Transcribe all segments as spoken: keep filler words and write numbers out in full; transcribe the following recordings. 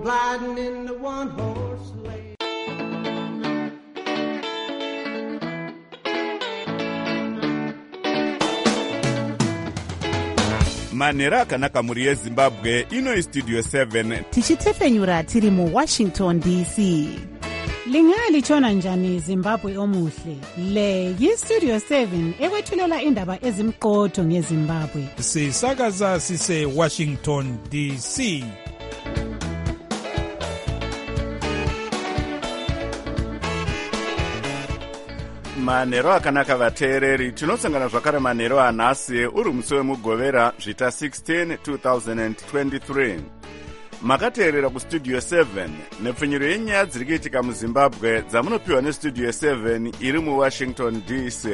riding in the one-horse sleigh. Manera akanaka muri yeZimbabwe ino Studio seven tichitefenyura tiri mu Washington D C. Lingalitshona njani Zimbabwe omuhle? Le yi Studio seven ekwethulela indaba ezimqotho ngeZimbabwe. Sisakaza sise Washington D C. Manero akanaka vateereri, tinosangana zvakare manero anhasi uri musi wemugovera zvita sixteen two thousand twenty-three. Makateerera kustudio seven nepfunyiro yenyaya dziri kuitika muZimbabwe dzamunopiwa nestudio seven iri muWashington D C.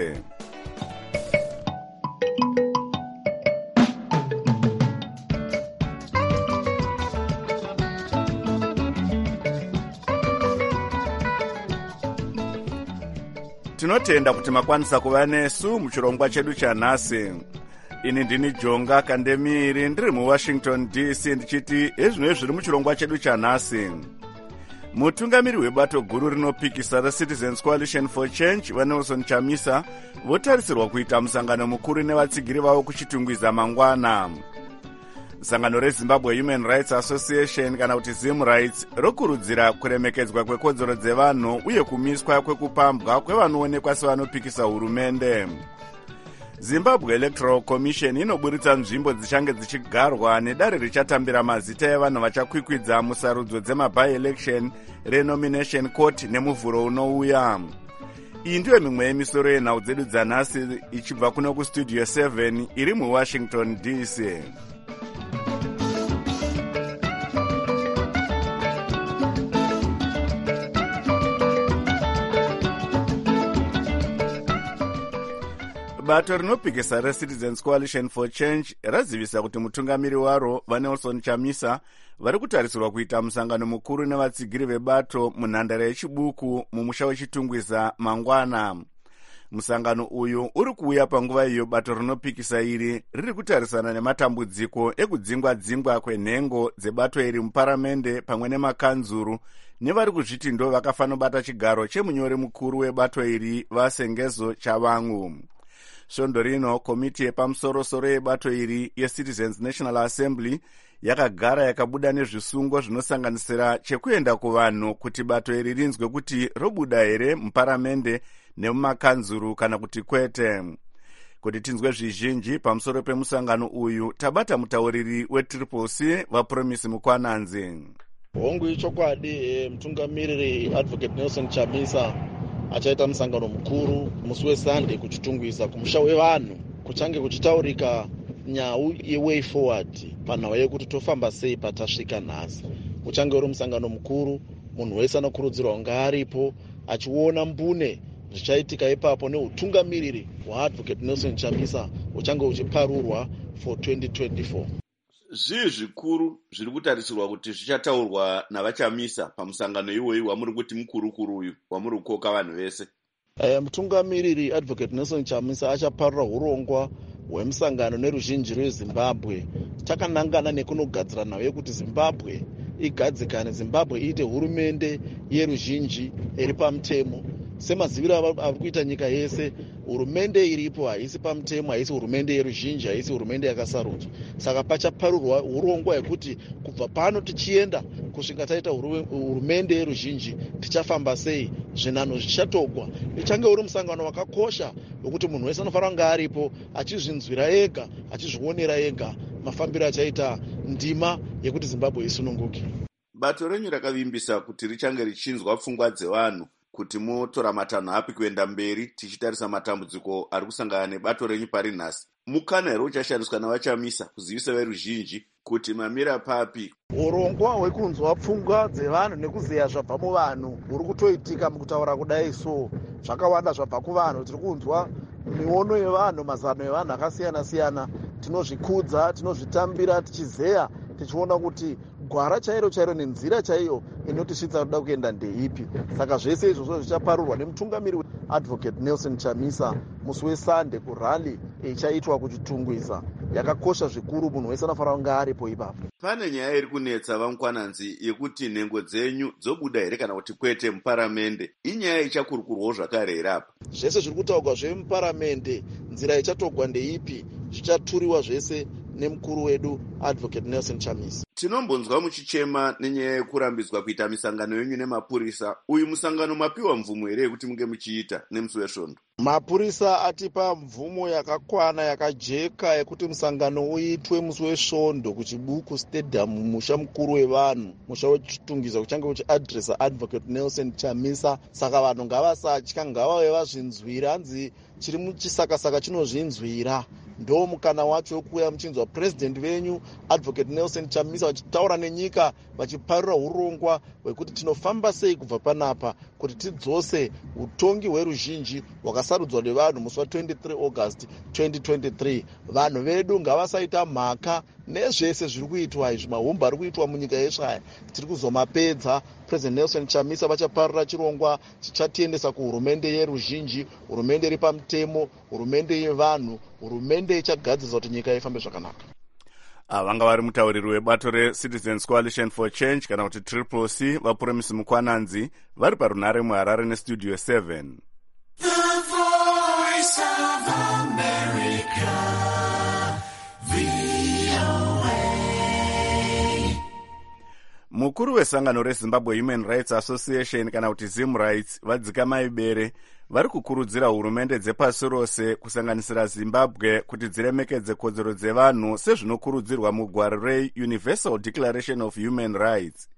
Tinotenda kuti makwanisa kuva nesu muchirongwa chedu chanhasi. Ini ndini Jonga Kandemiri ndiri muWashington D C ndichiti ezvinoi zviri muchirongwa chedu chanhasi. Mutungamiri webato guru rinopikisa reCitizens Coalition for Change vaNelson Chamisa votarisirwa kuita musangano mukuru nevatsigiri vavo kuchitungwiza mangwana. Sangano reZimbabwe Human Rights Association kana kuti Zim Rights rokurudzira kuremekedzwa kwekodzero dzevanhu uye kumiswa kwekupambwa kwevanoonekwa sevanopikisa hurumende. Zimbabwe Electoral Commission inoburitsa nzvimbo dzichange dzichigarwa nedare richatambira mazita evanhu vachakwikwidza musarudzo dzema-by-election renomination court nemuvhuro unouya. Iyi ndiyo mimwe yemisoro yenhau dzedu dzanhasi ichibva kuno kustudio seven iri muWashington D C. Bato rinopikisa reCitizens Coalition for Change razivisa kuti mutungamiri waro vaNelson Chamisa vari kutarisirwa kuita musangano mukuru nevatsigiri vebato munhandare yechibuku mumusha wechitungwiza mangwana. Musangano uyu uri kuuya panguva iyo bato rinopikisa iri riri kutarisana nematambudziko ekudzingwa-dzingwa kwenhengo dzebato iri muparamende pamwe nemakanzuru nevari kuzviti ndo vakafanobata chigaro chemunyori mukuru webato iri vaSengezo Chavangu. Svondo rino komiti yepamusoro-soro yebato iri yeCitizens National Assembly yakagara yakabuda nezvisungo zvinosanganisira chekuenda kuvanhu kuti bato iri rinzwe kuti robuda here muparamende nemumakanzuru kana kuti kwete. Kuti tinzwe zvizhinji pamusoro pemusangano uyu tabata mutauriri weTriple C vaPromise Mukwananzi. Hongu ichokwadi mutungamiriri Advocate Nelson Chamisa achaita musangano mukuru musi weSunday kuchitungwiza kumusha wevanhu kuchange kuchitaurika nyau yeway forward panhau yekuti tofamba sei patasvika nhasi. Uchange uri musangano mukuru, munhu wese anokurudzirwa kunge aripo achiona mbune zvichaitika ipapo neutungamiriri hwaAdvocate Nelson Chamisa uchange uchiparurwa for twenty twenty-four. Zvii zvikuru zviri kutarisirwa kuti zvichataurwa navaChamisa pamusangano iwoyi wamuri kuti mukuru-kuru uyu wamuri kukoka vanhu vese? E, mutungamiriri Advocate Nelson Chamisa achaparura urongwa hwemusangano neruzhinji rweZimbabwe. Takanangana nekunogadzira nhau yekuti Zimbabwe igadzikane, Zimbabwe iite hurumende yeruzhinji iri pamutemo. Semaziviro ari kuita nyika yese, hurumende iripo haisi pamutemo, haisi hurumende yeruzhinji, haisi hurumende yakasarudzwa. Saka pachaparurwa urongwa hwekuti kubva pano tichienda kusvika taita hurumende yeruzhinji tichafamba sei, zvinhanho zvichatogwa. Ichange uri musangano wakakosha wekuti munhu wese anofanira kunge aripo achizvinzwira ega, achizvionera ega mafambiro achaita ndima yekuti Zimbabwe isununguke. Bato renyu rakavimbisa kuti richange richinzwa pfungwa dzevanhu kuti motora matanho api kuenda mberi tichitarisa matambudziko ari kusangana nebato renyu pari nhasi. Mukana here uchashandiswa navaChamisa kuzivisa veruzhinji kuti mamira papi? Urongwa hwekunzwa pfungwa dzevanhu nekuziya zvabva muvanhu huri kutoitika mukutaura kudai so. Zvakawanda zvabva kuvanhu, tiri kunzwa miono yevanhu, mazano evanhu akasiyana-siyana. Tinozvikudza, tinozvitambira, tichizeya, tichiona kuti gwara chairo chairo nenzira chaiyo inotisvitsa kuda kuenda ndeipi. Saka zvese izvozvo zvichaparurwa nemutungamiri weadvocate Nelson Chamisa musi weSunday kurali ichaitwa kuchitungwisa. Yakakosha zvikuru, munhu wese anofanira kunge aripo ipapo. Pane nyaya iri kunetsa vamukwananzi yekuti nhengo dzenyu dzobuda here kana kuti kwete muparamende. Inyaya ichakurukurwawo zvakare here apa? Zvese zviri kutaurwa zvemuparamende, nzira ichatogwa ndeipi, zvichaturiwa zvese nemukuru wedu advocate Nelson Chamisa. Tinombonzwa muchichema nenyaya yekurambidzwa kuita misangano yenyu nemapurisa. Uyu musangano mapiwa mvumo here yekuti munge muchiita nemusi wesvondo? Mapurisa atipa mvumo yakakwana yakajeka yekuti musangano uitwe musi wesvondo kuchibuku stadium, musha mukuru wevanhu, musha wechitungisa kuchange kuchiadresa advocate Nelson Chamisa. Saka vanhu ngavasatya, ngavave vazvinzwira. Hanzi chiri muchisakasaka chinozvinzwira. Ndo mukana wacho wekuuya muchinzwa president venyu advocate Nelson Chamisa vachitaura nenyika, vachiparura urongwa hwekuti tinofamba sei kubva panapa kuti tidzose utongi hweruzhinji hwakasarudzwa nevanhu musi wa23 August twenty twenty-three. Vanhu vedu ngavasaita mhaka nezvese zviri kuitwa izvi, mahomba ari kuitwa munyika yesvaya, tiri kuzomapedza. President Nelson Chamisa vachaparura chirongwa chichatiendesa kuhurumende yeruzhinji, hurumende iri pamutemo, hurumende yevanhu, hurumende ichagadzirisa kuti nyika ifambe zvakanaka. Vanga vari mutauriri webato reCitizens Coalition for Change kana kuti Triple C, vaPromisi Mukwananzi, vari parunhare muHarare neStudio seven. The Voice of America, V O A. Mukuru wesangano reZimbabwe Human Rights Association kana kuti Zim Rights, vadzika maibere, vari kukurudzira hurumende dzepasi rose kusanganisira Zimbabwe kuti dziremekedze kodzero dzevanhu sezvinokurudzirwa mugwaro reUniversal Declaration of Human Rights.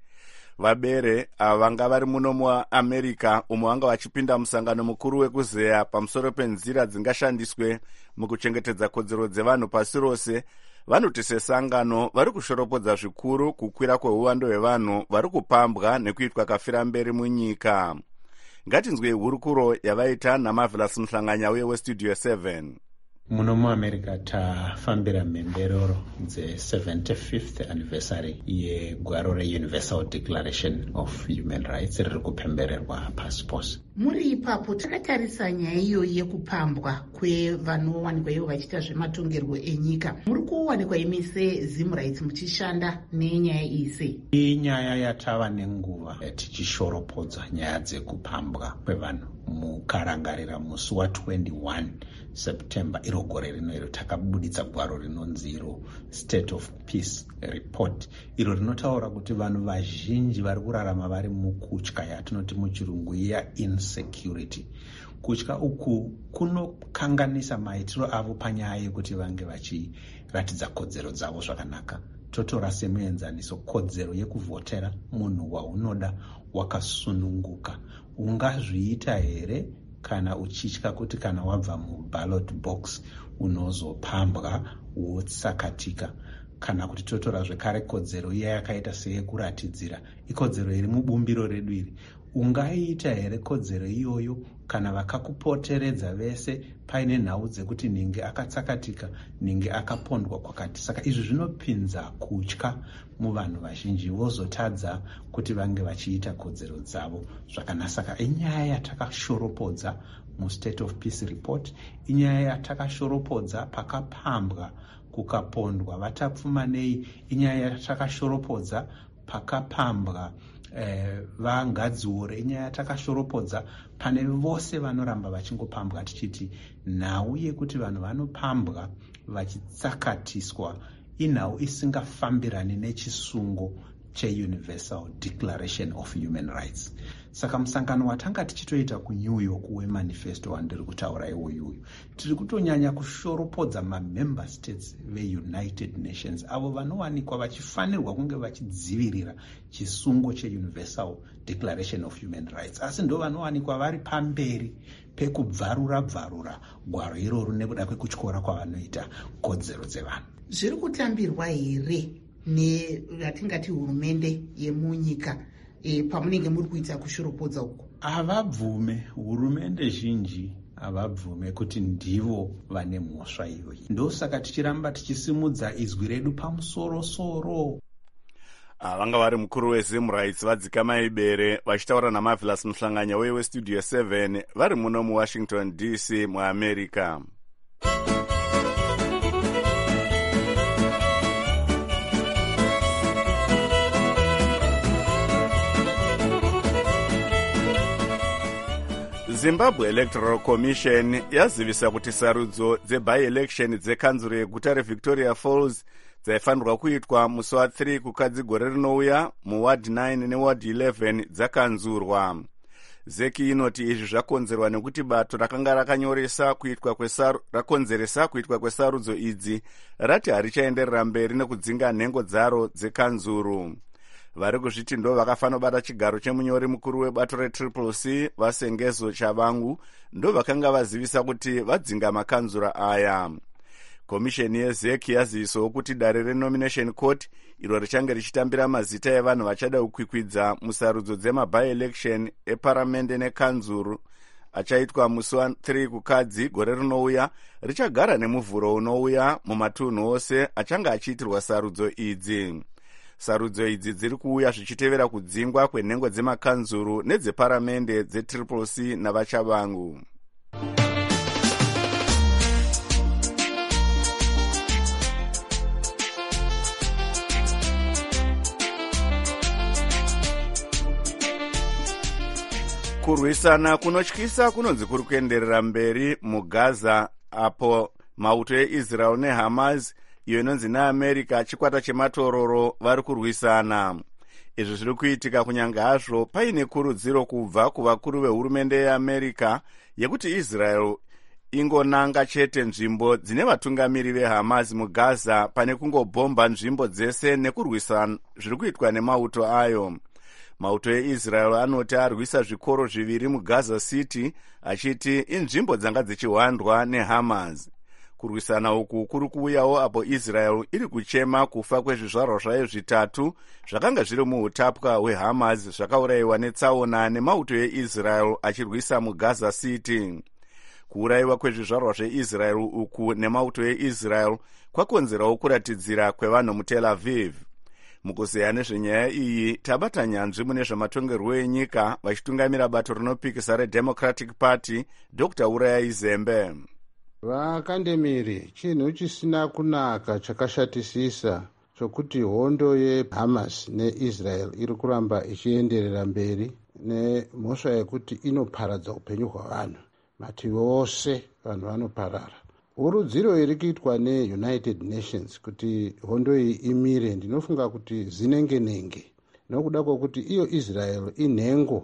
Vabere ava vanga vari muno muAmerica umo vanga vachipinda musangano mukuru wekuzeya pamusoro penzira dzingashandiswe mukuchengetedza kodzero dzevanhu pasi rose. Vanoti sesangano vari kushoropodza zvikuru kukwira kweuwando hwevanhu vari kupambwa nekuitwa kafira mberi munyika. Ngatinzwe hurukuro yavaita naMarvelous Muhlanganya uye weStudio seven. Muno muAmerica tafambira mhemberero dze-seventy-fifth anniversary yegwaro reUniversal Declaration of Human Rights riri kupembererwa pasi pose. Muri ipapo takatarisa nyaya iyo yekupambwa kwevanowanikwa ivo vachiita zvematongerwo enyika. Muri kuwanikwa imi seZim Rights muchishanda nenyaya iyi sei? Inyaya yatava nenguva tichishoropodza nyaya dzekupambwa kwevanhu. Mukarangarira musi wa twenty-one September iro gore rino iro takabuditsa gwaro rinonzi iro State of Peace Report, iro rinotaura kuti vanhu vazhinji vari kurarama vari mukutya yatinoti muchirungu ya insecurity. Kutya uku kunokanganisa maitiro avo panyaya yekuti vange vachiratidza kodzero dzavo zvakanaka. Totora semuenzaniso kodzero yekuvhotera munhu waunoda wakasununguka. Ungazviita here kana uchitya kuti kana wabva muballot box unozopambwa wotsakatika? Kana kuti totora zvekare kodzero iya yakaita seyekuratidzira, ikodzero iri mubumbiro redu iri. Ungaiita here kodzero iyoyo kana vakakupoteredza vese paine nhau dzekuti ninge akatsakatika, ninge akapondwa kwakati? Saka izvi zvinopinza kutya muvanhu vazhinji, vozotadza kuti vange vachiita kodzero dzavo zvakanaka. Saka inyaya yatakashoropodza muState of Peace Report, inyaya yatakashoropodza pakapambwa kukapondwa vatapfumanei, inyaya yatakashoropodza pakapambwa Eh, vangadziore, inyaya yatakashoropodza pane vose vanoramba vachingopambwa tichiti nhau yekuti vanhu vanopambwa vachitsakatiswa inhau isingafambirani nechisungo cheUniversal Declaration of Human Rights. Saka musangano watanga tichitoita kuNew York wemanifesto wandiri kutaura iwoyu, tiri kutonyanya kushoropodza mamember states veUnited Nations avo vanowanikwa vachifanirwa kunge vachidzivirira chisungo cheUniversal Declaration of Human Rights, asi ndo vanowanikwa vari pamberi pekubvarura bvarura gwaro iroro nekuda kwekutyora kwavanoita kodzero dzevanhu. Zviri kutambirwa here nevatingati hurumende yemunyika e, pamunenge muri kuita kushoropodza uko? Havabvume, hurumende zhinji havabvume kuti ndivo vane mhosva iyoyi. Ndosaka tichiramba tichisimudza izwi redu pamusoro-soro. vanga vari mukuru wezimrights vadzikama ibere vachitaura namavelas muhlanganya weye westudio seven vari muno muwashington D C muamerica. Zimbabwe Electoral Commission yazivisa kuti sarudzo dzebi-election dzekanzuro yeguta reVictoria Falls dzaifanirwa kuitwa musi wa three kukadzi gore rinouya muward nine neward eleven dzakanzurwa. Zeki inoti izvi zvakonzerwa nekuti bato rakanga rakanyoresa kuitwa kwesaru rakonzeresa kuitwa kwesarudzo idzi rati harichaenderera mberi nekudzinga nhengo dzaro dzekanzuru. Vari kuzviti ndo vakafanira bata chigaro chemunyori mukuru webato retriple C vasengezo chavangu ndo vakanga vazivisa kuti vadzinga makanzura aya. Komisheni yezeki yazivisawo kuti dare renomination court iro richange richitambira mazita evanhu vachada kukwikwidza musarudzo dzemabi-election eparamende nekanzuru achaitwa musi wa three kukadzi gore rinouya richagara nemuvhuro unouya mumatunhu ose achange achiitirwa sarudzo idzi. Sarudzo idzi dziri kuuya zvichitevera kudzingwa kwenhengo dzemakanzuru nedzeparamende dzetriple C navachavangu. Kurwisana kunotyisa kunonzi kuri kuenderera mberi mugaza apo mauto eIsrael neHamas iyo inonzi neAmerica chikwata chematororo vari kurwisana. Izvi zviri kuitika kunyange hazvo paine kurudziro kubva kuvakuru vehurumende yeAmerica yekuti Israel ingonanga chete nzvimbo dzine vatungamiri veHamas mugaza pane kungobhomba nzvimbo dzese nekurwisana zviri kuitwa nemauto ayo. Mauto eIsrael anoti arwisa zvikoro zviviri muGaza City achiti inzvimbo dzanga dzichiwandwa neHamas. Kurwisana uku kuri kuuyawo apo Israel iri kuchema kufa kwezvizvarwa zvayo zvitatu zvakanga zviri muutapwa hweHamas zvakaurayiwa netsaona nemauto eIsrael achirwisa muGaza City. Kuurayiwa kwezvizvarwa zveIsrael uku nemauto eIsrael kwakonzerawo kuratidzira kwevanhu muTel Aviv. Mukuzeya nezvenyaya iyi tabata nyanzvi mune zvematongerwo enyika vachitungamira bato rinopikisa reDemocratic Party Doctor Urayai Zembe. Vakandemiri chinhu chisina kunaka chakashatisisa chokuti hondo yeHamas neIsrael iri kuramba ichienderera mberi nemhosva yekuti inoparadza upenyu hwavanhu. Mativi ose vanhu vanoparara. Urudziro iri kuitwa neUnited Nations kuti hondo iyi imire ndinofunga kuti zinenge nenge nokuda kwokuti iyo Israel inhengo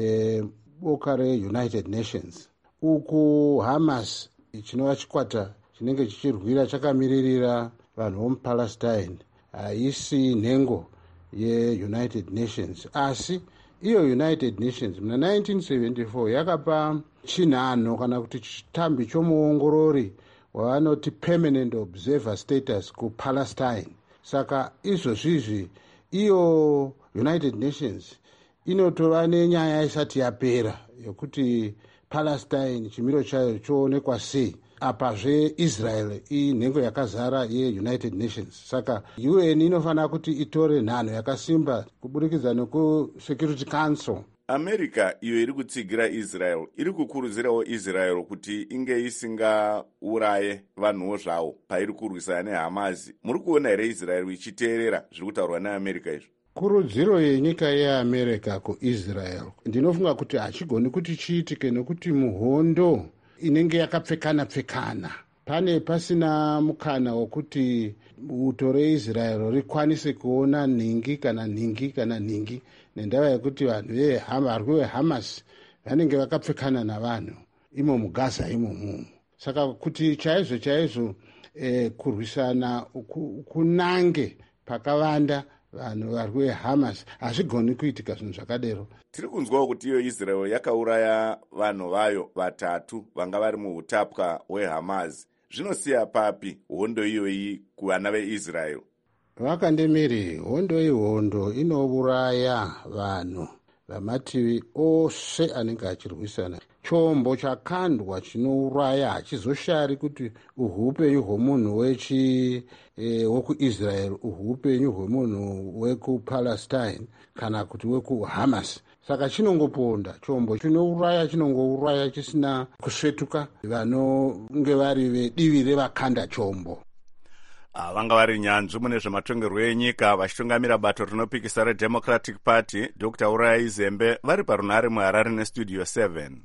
yeboka reUnited Nations. Uku Hamas chinova chikwata chinenge chichirwira chakamiririra vanhu vomupalestine haisi nhengo yeUnited Nations, asi iyo United Nations muna nineteen seventy-four yakapa chinhano kana kuti chitambi chomuongorori wavanoti permanent observer status kuPalestine. Saka izvozvizvi iyo United Nations inotova nenyaya isati yapera yokuti Palestine chimiro chayo choonekwa sei. Apazve Israel inhengo yakazara yeUnited Nations. Saka U N inofanira kuti itore nhano yakasimba kuburikidza neku-Security Council. America iyo iri kutsigira Israel iri kukurudzirawo Israel kuti inge isingauraye vanhuwo zvavo pairi kurwisana neHamas. Muri kuona here Israel ichiteerera zviri kutaurwa neAmerica izvo? Kurudziro yenyika yeAmerica kuIsrael ndinofunga kuti hachigoni kuti chiitike nekuti muhondo inenge yakapfekana pfekana pane pasina mukana wokuti uto reIsrael rikwanise kuona ningi kana ningi kana ningi nendava yekuti vanhu veHamas vanenge vakapfekana navanhu imo mugaza imomo. Saka kuti chaizvo chaizvo eh, kurwisana kunange pakavanda vanhu vari veHamas hazvigoni kuitika zvinhu zvakadero. Tiri kunzwawo kuti iyo Israel yakauraya vanhu vayo vatatu vanga vari muutapwa hweHamas. Zvinosiya papi hondo iyoyi kuvana veIsrael? Vakandemiri, hondo ihondo inouraya vanhu vamativi ose anenge achirwisana. chombo chakandwa chinouraya hachizoshari kuti uhupenyu hwomunhu wechi e, wokuisrael uhupenyu hwemunhu wekupalestine kana kuti wekuhamas. Saka chinongoponda chombo chinouraya chinongouraya chisina kusvetuka vanonge vari vedivi revakanda chombo. Ah, vanga vari nyanzvi mune zvematongerwo enyika vachitungamira bato rinopikisa redemocratic party Dr Uraya Izembe vari parunhare muHarare nestudio seven.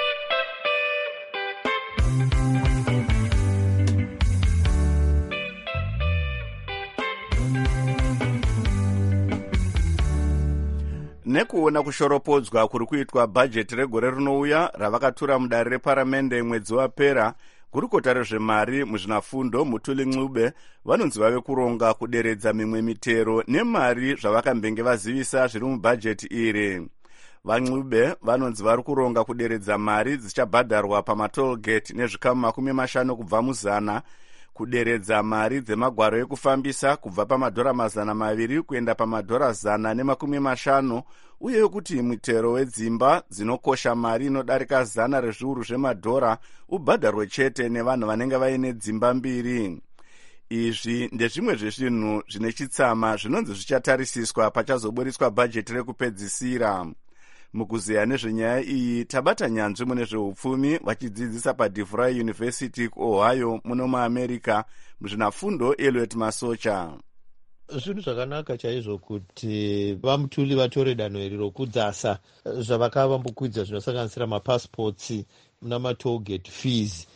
Nekuona kushoropodzwa kuri kuitwa bhajeti regore rinouya ravakatura mudare reparamende mwedzi wapera, gurukota rezvemari muzvinafundo Mutuli Ncube vanonzi vave kuronga kuderedza mimwe mitero nemari zvavakambenge vazivisa zviri mubhajeti iri. VaNcube vanonzi vari kuronga kuderedza mari dzichabhadharwa pamatolgate nezvikamu makumi mashanu kubva muzana, kuderedza mari dzemagwaro ekufambisa kubva pamadhora mazana maviri kuenda pamadhora zana nemakumi mashanu, uye kuti mutero wedzimba dzinokosha mari inodarika zana rezviuru zvemadhora ubhadharwe chete nevanhu vanenge vaine dzimba mbiri. Izvi ndezvimwe zvezvinhu zvine chitsama zvinonzi zvichatarisiswa pachazoburiswa bhajeti rekupedzisira. Mukuzeya nezvenyaya iyi tabata nyanzvi mune zveupfumi vachidzidzisa paDeVry University kuOhio muno muAmerica muzvinafundo Elliot Masocha. Zvinhu zvakanaka chaizvo kuti vaMutuli vatore danho iri rokudzasa zvavakavambukwidza zvinosanganisira mapassports namatollgate fees,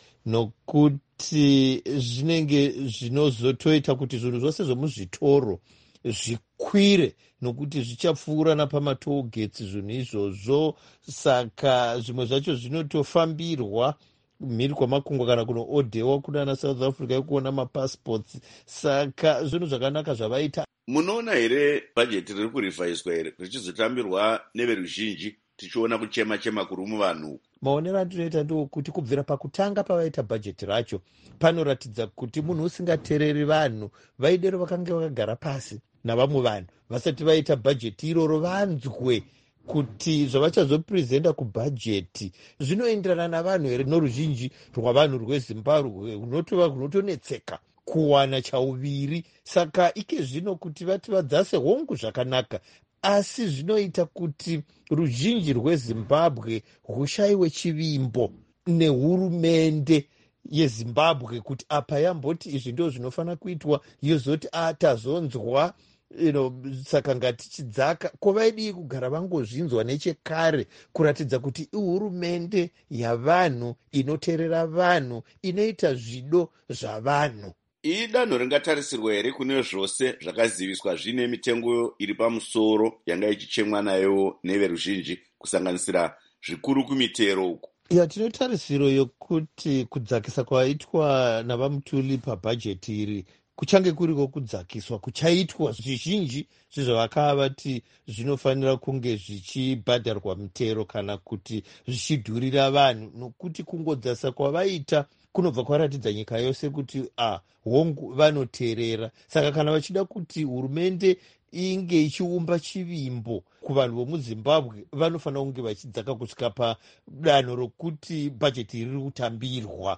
nokuti zvinenge zvinozotoita kuti zvinhu zvose zvomuzvitoro zvikwire nokuti zvichapfuura napamatollgates zvinhu izvozvo. Saka zvimwe zvacho zvinotofambirwa mhiri kwamakungwa kana kunoodewa kunana South Africa yekuona mapassports. Saka zvinhu zvakanaka zvavaita. Munoona here bhajeti riri kurivhaiswa here richizotambirwa neveruzhinji tichiona kuchema chema kuri muvanhu? Maonero andinoita ndokuti kubvira pakutanga pavaita bhajeti racho panoratidza kuti munhu usingatereri vanhu vaidero vakanga vakagara pasi navamwe vanhu vasati vaita bhajeti iroro vanzwe kuti zvavachazoprezenta kubhajeti zvinoenderana navanhu here noruzhinji rwavanhu rweZimbabwe runotova runotonetseka kuwana chauviri. Saka ike zvino kuti vati vadzase hongu zvakanaka, asi zvinoita kuti ruzhinji rweZimbabwe rushayiwe chivimbo nehurumende yeZimbabwe kuti apa yamboti izvi ndo zvinofanira kuitwa, yozoti atazonzwa you know, saka ngatichidzaka kovaidii kugara vangozvinzwa nechekare kuratidza kuti ihurumende yavanhu inoteerera vanhu inoita zvido zvavanhu. Idanho ringatarisirwa here kune zvose zvakaziviswa zvine mitengo iri pamusoro yanga ichichemwa nayo neveruzhinji kusanganisira zvikuru kumitero uku? Ya, tinotarisiro yokuti kudzakisa kwaitwa navaMutuli pabhajeti iri kuchange kuriko kudzakiswa kuchaitwa zvizhinji zvezvavakava vati zvinofanira kunge zvichibhadharwa mitero kana kuti zvichidhurira vanhu, nokuti kungodzasa kwavaita kunobva kwaratidza nyika yose kuti ah, hongu vanoteerera. Saka kana vachida kuti hurumende inge ichiumba chivimbo kuvanhu vomuZimbabwe vanofanira kunge vachidzaka kusvika padanho rokuti bhajeti riri kutambirwa,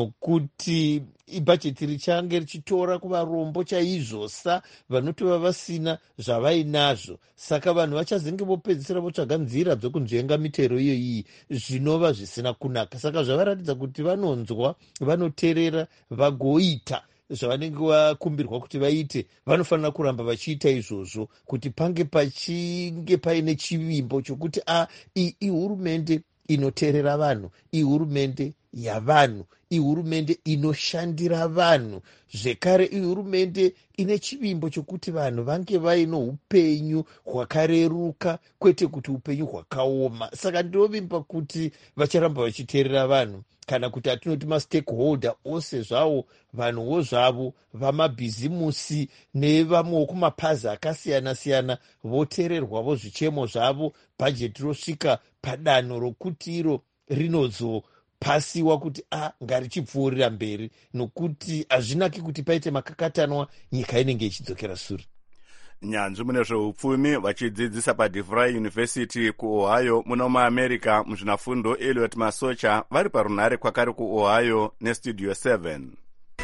nokuti ibhajeti richange richitora kuvarombo chaizvosa vanotova vasina zvavainazvo. Saka vanhu vachazenge vopedzisira votsvaga nzira dzokunzvenga mitero iyo iyi zvinova zvisina kunaka. Saka zvavaratidza kuti vanonzwa, vanoteerera, vagoita zvavanenge vakumbirwa kuti vaite. Vanofanira kuramba vachiita izvozvo kuti pange pachinge paine chivimbo chokuti a ihurumende inoteerera vanhu, ihurumende yavanhu, ihurumende inoshandira vanhu, zvekare ihurumende ine chivimbo chokuti vanhu vange vaino upenyu hwakareruka kwete kuti upenyu hwakaoma. Saka ndinovimba kuti vacharamba vachiteerera vanhu, kana kuti atinoti mastakeholder ose zvavo, vanhuwo zvavo, vamabhizimusi nevamwewo kumapazi akasiyana siyana voteererwavo zvichemo zvavo, bhajeti rosvika padanho rokuti iro rinozopasiwa kuti a ngarichipfuurira mberi, nokuti hazvinaki kuti paite makakatanwa nyika inenge ichidzokera sure. nyanzvi mune zveupfumi vachidzidzisa paDeVry University kuOhio muno muamerica muzvinafundo Elliot Masocha vari parunhare kwakare kuOhio nestudio seven.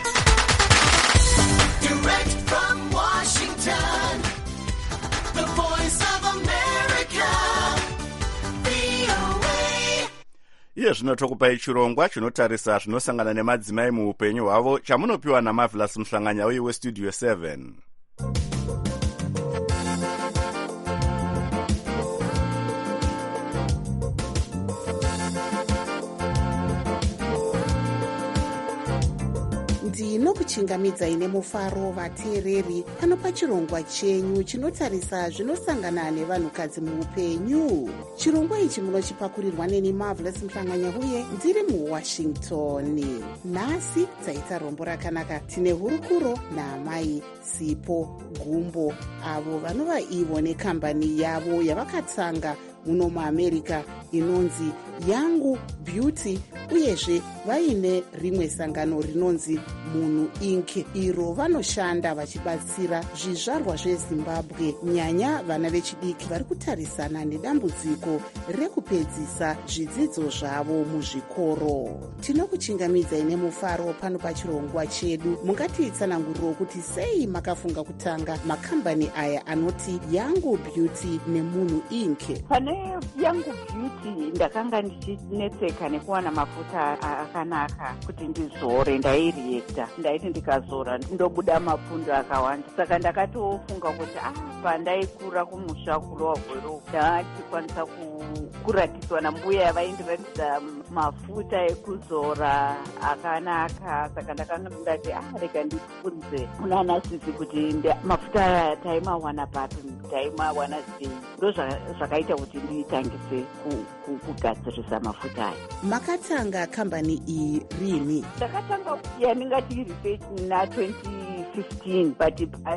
Direct from Washington, the voice of America, V O A. Iye zvino tokupai chirongwa chinotarisa zvinosangana nemadzimai muupenyu hwavo chamunopiwa naMarvelous Muhlanganyauyi westudio seven. ndinokuchingamidzai nemufaro vateereri pano pachirongwa chenyu chinotarisa zvinosangana nevanhukadzi muupenyu. Chirongwa ichi munochipakurirwa neni Marvelous Muhlanganyauyi ndiri muwashington. Nhasi taita rombo rakanaka, tine hurukuro naamai Sipo Gumbo avo vanova ivo nekambani yavo yavakatsanga muno muamerica inonzi Yangu Beauty, uyezve vaine rimwe sangano rinonzi Munhu Inc iro vanoshanda vachibatsira zvizvarwa zveZimbabwe, nyanya vana vechidiki vari kutarisana nedambudziko rekupedzisa zvidzidzo zvavo muzvikoro. Tinokuchingamidzai nemufaro pano pachirongwa chedu. Mungatitsananguriro kuti sei makafunga kutanga makambani aya anoti Yangu Beauty neMunhu Inc? Pane Yangu Beauty ndakanga ndichinetseka nekuwana mafuta akanaka kuti ndizore. Ndairiekta, ndaiti ndikazora ndobuda mapundo akawanda, saka ndakatofunga kuti ah, pandaikura kumusha kurova gwero ndatikwanisa kuratidzwa nambuya yavaindiratidza mafuta ekuzora akanaka. Saka ndakanga ndati ah, rega ndifunze kuna anasisi kuti mafuta aya taimawana papi, taimawana sei. Ndo zvakaita kuti nditangise kugadzirisa mafuta aya. Makatanga kambani iyi rini? Ndakatanga yaningati research na twenty fifteen, but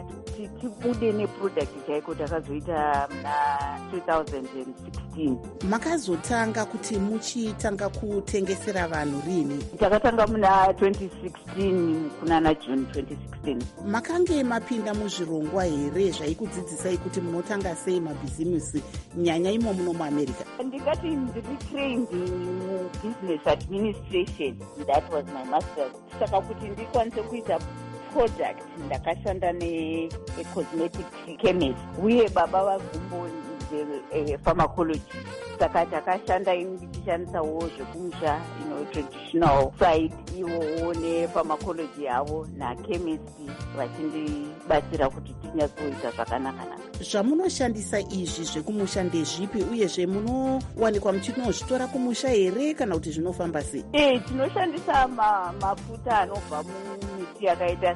tibude neproduct chaiko takazoita na two thousand sixteen. Makazotanga kuti muchitanga kutengesera vanhu rini? Takatanga muna twenty sixteen kuna na June twenty sixteen. Makange mapinda muzvirongwa here zvaikudzidzisai kuti munotanga sei mabhizimusi nyanya imo muno muAmerica? Ndingati ndiri trained in business administration. That was my master's. Saka kuti ndikwanise kuita product ndakashanda ne-cosmetic chemist, uye baba vagumbo pharmacology. Saka takashanda ndichishandisawo zvekumusha ino traditional side ivowo nepharmacology yavo nachemistry vachindibatsira kuti tinyatsoita zvakanaka-naka. Zvamunoshandisa izvi zvekumusha ndezvipi, uyezve munowanikwa muchinozvitora kumusha here kana kuti zvinofamba sei? Eh, tinoshandisa mafuta anobva mumiti yakaita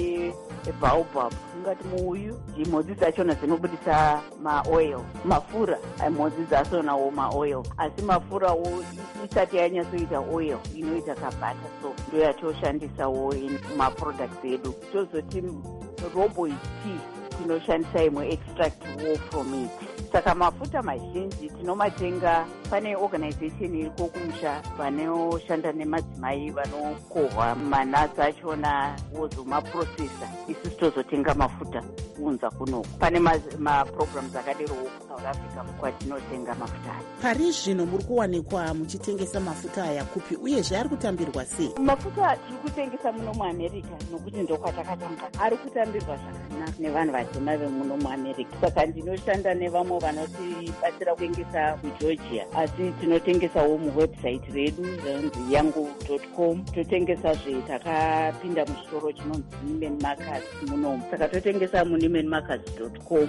sebaobab, ungati muuyu. Mhodzi dzachona dzinobudisa maoil, mafura. Mhodzi dzachonawo maoil, asi mafurawo isati yanyatsoita oil inoita kabata, so ndo yatoshandisawo maproducts edu. Tozoti robo tea tinoshandisa imwe extract wo from it. Saka mafuta mazhinji tinomatenga. Pane organization iriko kumusha vanoshanda nemadzimai vanokohwa manatsi achona vozomaprocessa, isusu tozotenga mafuta kunza kunoku. Pane maprograms akaderowo kuSouth Africa kwatinotenga mafuta aya. Pari zvino muri kuwanikwa muchitengesa mafuta aya kupi, uyezve ari kutambirwa sei? Mafuta tiri kutengesa muno muAmerica nokuti ndokwatakatanga, ari kutambirwa zvakanaka nevanhu vatema vemuno muAmerica. Saka ndinoshanda nevamwe vanotibatsira kutengesa kuGeorgia, asi tinotengesawo muwebsite redu rinonzi yangu dot com. Totengesazve takapinda muchitoro chinonzi Neiman Marcus munomu, saka totengesa muneiman marcus dot com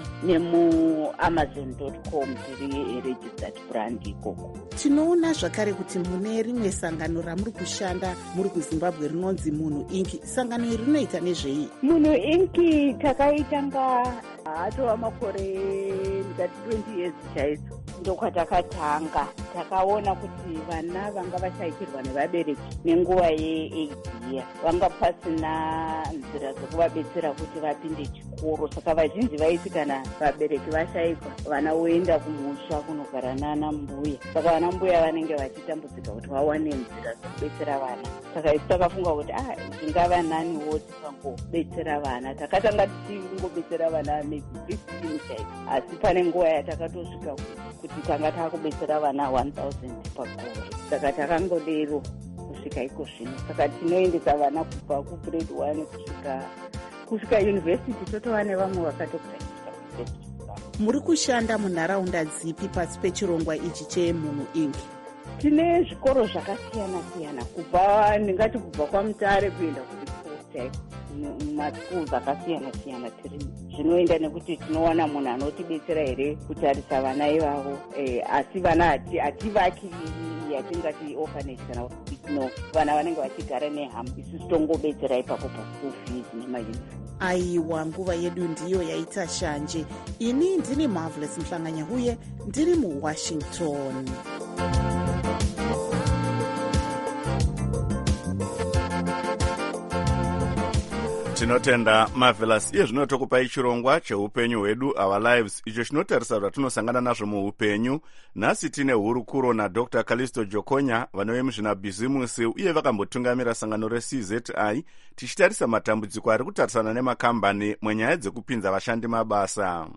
nemuamazon dot com, tiri registered brand ikoko. Tinoona zvakare kuti mune rimwe sangano ramuri kushanda muri kuZimbabwe rinonzi Munhu Inc. Sangano iri rinoita nezvei? Munhu Inc takaitanga hatova makore ndikati twenty years chaidzo ndokwatakatanga. Takaona kuti vana vanga vashaikirwa nevabereki nenguva yeAIDS iya, vanga pasina nzira dzekuvabetsera kuti vapinde chikoro. chikoro. Saka vazhinji vaiti kana vabereki vashaikwa, vana voenda kumusha kunogara nana mbuya. Saka vana mbuya vanenge vachitambudzika kuti vawane nzira dzekubetsera vana. Saka isu takafunga kuti ah zvingava naniwo tikangobetsera vana. Takatanga tichingobetsera vana maybe fifteen chaivo, asi pane nguva yatakatosvika kuti tanga takubetsera vana one thousand pagore. Saka takangodero kusvika iko zvino. Saka tinoendesa vana kubva kugrade one kusvika kusvika university, totova nevamwe vakatograduata kuuniversity. Muri kushanda munharaunda dzipi pasi pechirongwa ichi chemunhu ingi? Tine zvikoro zvakasiyana siyana, kubva ndingati kubva kwaMutare kuenda kuRipoti, mumaschools akasiyana siyana tiri. Zvinoenda nekuti tinowana munhu anotibetsera here kutarisa vana ivavo, eh, asi vana hativaki yatingati orphanage kana kuti no vana vanenge vachigara nehama, isusu tongobetsera ipapo paschool fees nemayunifomu. Aiwa, nguva yedu ndiyo yaita shanje. Ini ndini Marvelous Mhlanganyahuye, ndiri muWashington. Tinotenda Marvelous. Iye zvino tokupai chirongwa cheupenyu hwedu, Our Lives, icho chinotarisa zvatinosangana nazvo muupenyu. Nhasi tine hurukuro naDr Callisto Jokonya, vanove muzvinabhizimusi uye vakambotungamira sangano reC Z I, tichitarisa matambudziko ari kutarisana nemakambani mwenyaya dzekupinza vashandi mabasa.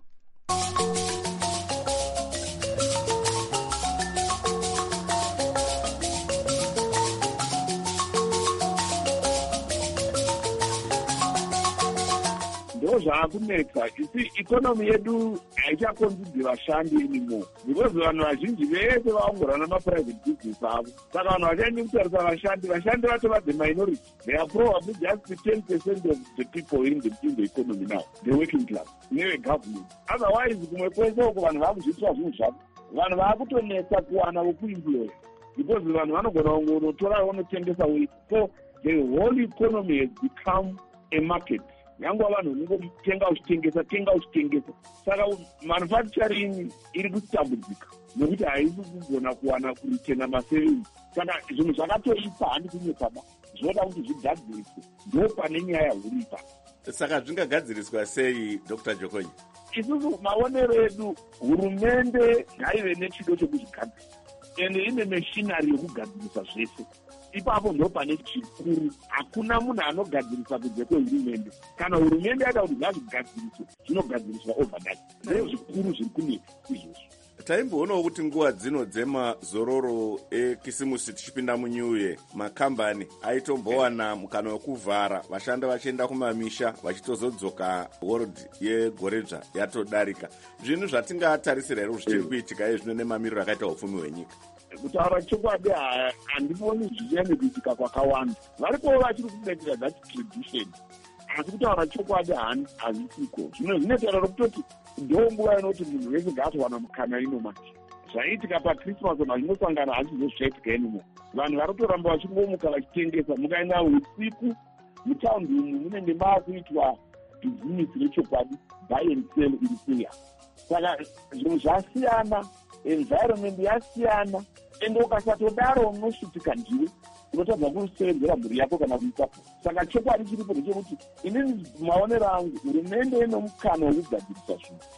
Zvaakunetsa isi ikonomi yedu haichakonzidzi vashandi anymore, because vanhu vazhinji vese vaongorana namaprivate business avo. Saka vanhu vachaendi kutarisa vashandi, vashandi vacho vadze minority. They are probably just ten percent of the people in the, in the economy now, the working class, neve government. Otherwise, kumwe kwese uko vanhu vaakuzviitira zvinhu zvavo. Vanhu vaakutonetsa kuwana vokuemploya, because vanhu vanogona kungotora vonotengesa wei. So the whole economy has become a market. Yangu vanhu unongotenga uchitengesa tenga uchitengesa. Saka manufacturing iri kutambudzika nekuti haisi kugona kuwana kuritena maseveni. Saka zvinhu zvakatoipa handi kunyepaba, zvinoda kuti zvigadziriswe. Ndo pane nyaya huru ipapo. Saka zvingagadziriswa sei, Dr Jokonya? Isusu maonero edu, hurumende ngaive nechido chekuzvigadzirisa ende ine machinery yokugadzirisa zvese. Ipapo ndo pane chikuru. Hakuna munhu anogadzirisa kunze kwehurumende. Kana hurumende yaida kuti ngazvigadziriswe, zvinogadziriswa overnight. Ndizvo zvikuru zviri kunetsa izvozvo. Taimboonawo kuti nguva dzino dzemazororo ekisimusi tichipinda munyuye, makambani aitombowana mukana wekuvhara, vashanda vachienda kumamisha vachitozodzoka world yegoredzva yatodarika. Zvinhu zvatingatarisira here zvichiri kuitika izvino nemamiriro akaita upfumi hwenyika? Kutaura chokwadi handiboni zvichene kuitika kwakawanda. Varipo vachiri kubetera that tradition, asi kutaura chokwadi hazvisiko. Zvino zvinotaura kutoti ndo nguva inoti munhu wese ngaatowana mukana inomati. Zvaiitika paChristmas vanhu vachinosangana hazvizo zvichaitika anymore. Vanhu varotoramba vachingomuka vachitengesa. Mukaenda usiku mutaundi umu munenge maakuitwa bhizinisi rechokwadi, buy and sell iri kuya. Saka zvinhu zvasiyana, environment yasiyana, ende ukasatodaro unoshutika ndiwe, unotadza kusevenzera mhuri yako kana kuitapo. Saka chokwadi chiripo ndechekuti inini maonero angu, hurumende ine mukana wekugadzirisa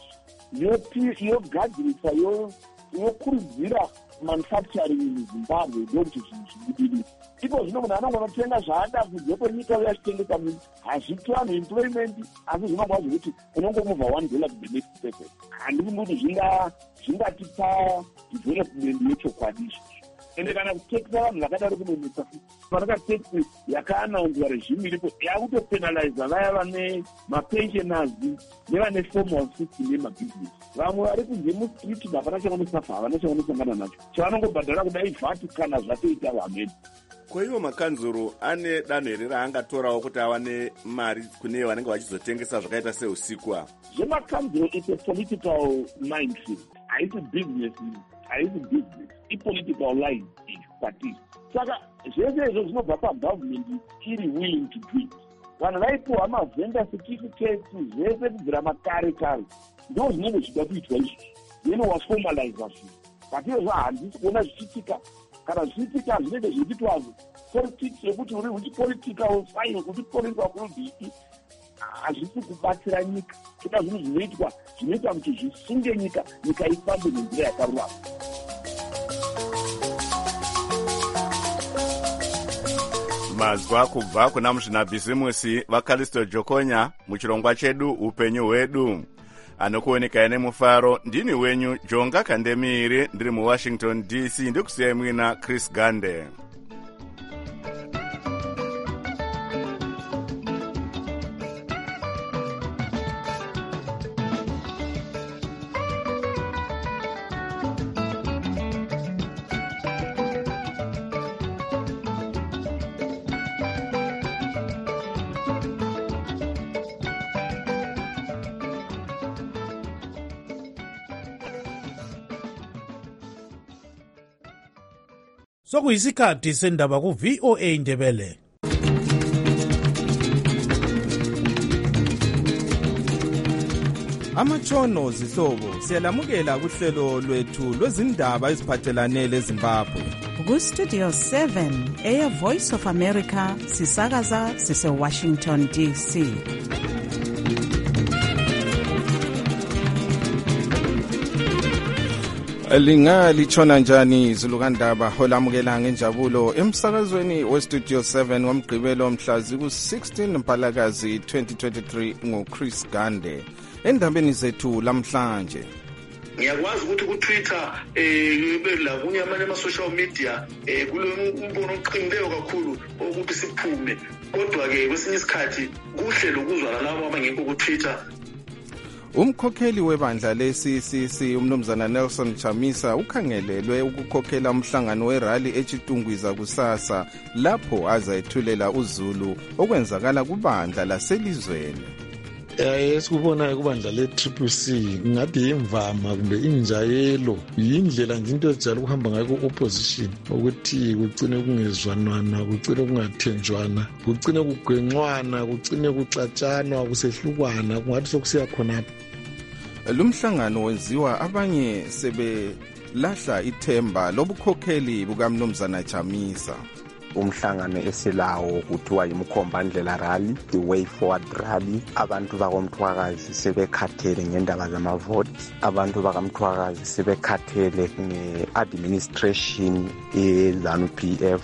zvinhu, yogadzirisa yokurudzira manufacturing muZimbabwe ndokuti zvinhu zvibudirire. Ipo zvino munhu anogona kutenga zvaada kunze kwenyika uye achitengesa munhu, hazvipi vanhu employment, asi zvinogona zvekuti unongomubva one dollar to the next person. Handiti kuti zvingatipa development yechokwadi izvozvo. Ende kana kutekisa vanhu vakadaro kunonetsa futi. Panaka taxi yakaanaunzwa regime iripo yakutopenaliza vaya vane mapensioners nevane formal system yemabusiness. Vamwe vari kunze mustreet hapana chavanosafa, havana chavanosangana nacho. Chavanongobhadhara kudai vhati kana zvatoita vamweni. Kwaivo makanzuro ane danho here raangatorawo kuti awane mari kune vanenge vachizotengesa zvakaita seusiku apa? Zvemakanzuro is a political mindset. Haisi business, haisi business. I-political line kwatiri. Saka zvese izvo zvinobva pagovernment iri willing to do it. Vanhu vaipiwa mavenda certificates zvese kubvira makare kare. Ndo zvinenge zvida kuitwa izvi. Then waformaliza zvinhu. Patizvo handisi kuona zvichiitika. Kana zvichiitika zvinenge zvichiitwa politics yekuti uri uchipolitical fine kuti political kudii. hazvisi kubatsira nyika. Toda zvinhu zvinoitwa zvinoita kuti zvisunge nyika, nyika ifambe nenzira yakarurama. mazwa kubva kuna muzvinabhizimusi vaKalisto Jokonya muchirongwa chedu upenyu hwedu. Anokuoneka nemufaro ndini wenyu Jonga Kandemiri, ndiri muWashington D C, ndikusiyai mwina Chris Gande. Sokuyisikhathi sendaba ku V O A Ndebele. Amatshono zihlobo siyalamukela kuhlelo lwethu lwezindaba eziphathelane leZimbabwe. Ku Studio seven eya Voice of America sisakaza sise Washington D C. Lingalitshona njani izulu kandaba holamukela ngenjabulo emsakazweni weStudio seven womgqibelo mhlazi ku-sixteen Mpalakazi twenty twenty-three ngoChris Gande. Endabeni zethu lamhlanje ngiyakwazi ukuthi ku Twitter eh la kunye amanye ama social media eh kulombono oqinileyo kakhulu ukuthi siphume, kodwa ke kwesinye isikhathi kuhle lokuzwa nalabo abangekho ku Twitter. Umkhokheli webandla le-C C C umnumzana Nelson Chamisa ukhangelelwe ukukhokhela umhlangano werali eChitungwiza kusasa lapho azayithulela uZulu okwenzakala kubandla laselizweni. Eh esikubonayo kubandla le-Triple C ngathi imvama kumbe injayelo, yindlela nje into ejala ukuhamba ngayo ku-opposition ukuthi kugcine kungezwanana, kugcine kungathenjwana, kugcine kugwenxwana, kugcine kuxatshanwa, kusehlukwana, kungathi sokusiya khonapho. Lumhlangano wenziwa abanye sebelahla ithemba lobukhokheli bukamnumzana Chamisa. Umhlangano esilawo kuthiwa yimkhombandlela rally, the way forward rally. Abantu bakomthwakazi sebekhathele ngendaba zamavote, abantu bakamthwakazi sebekhathele nge-administration ye-ZANU P F.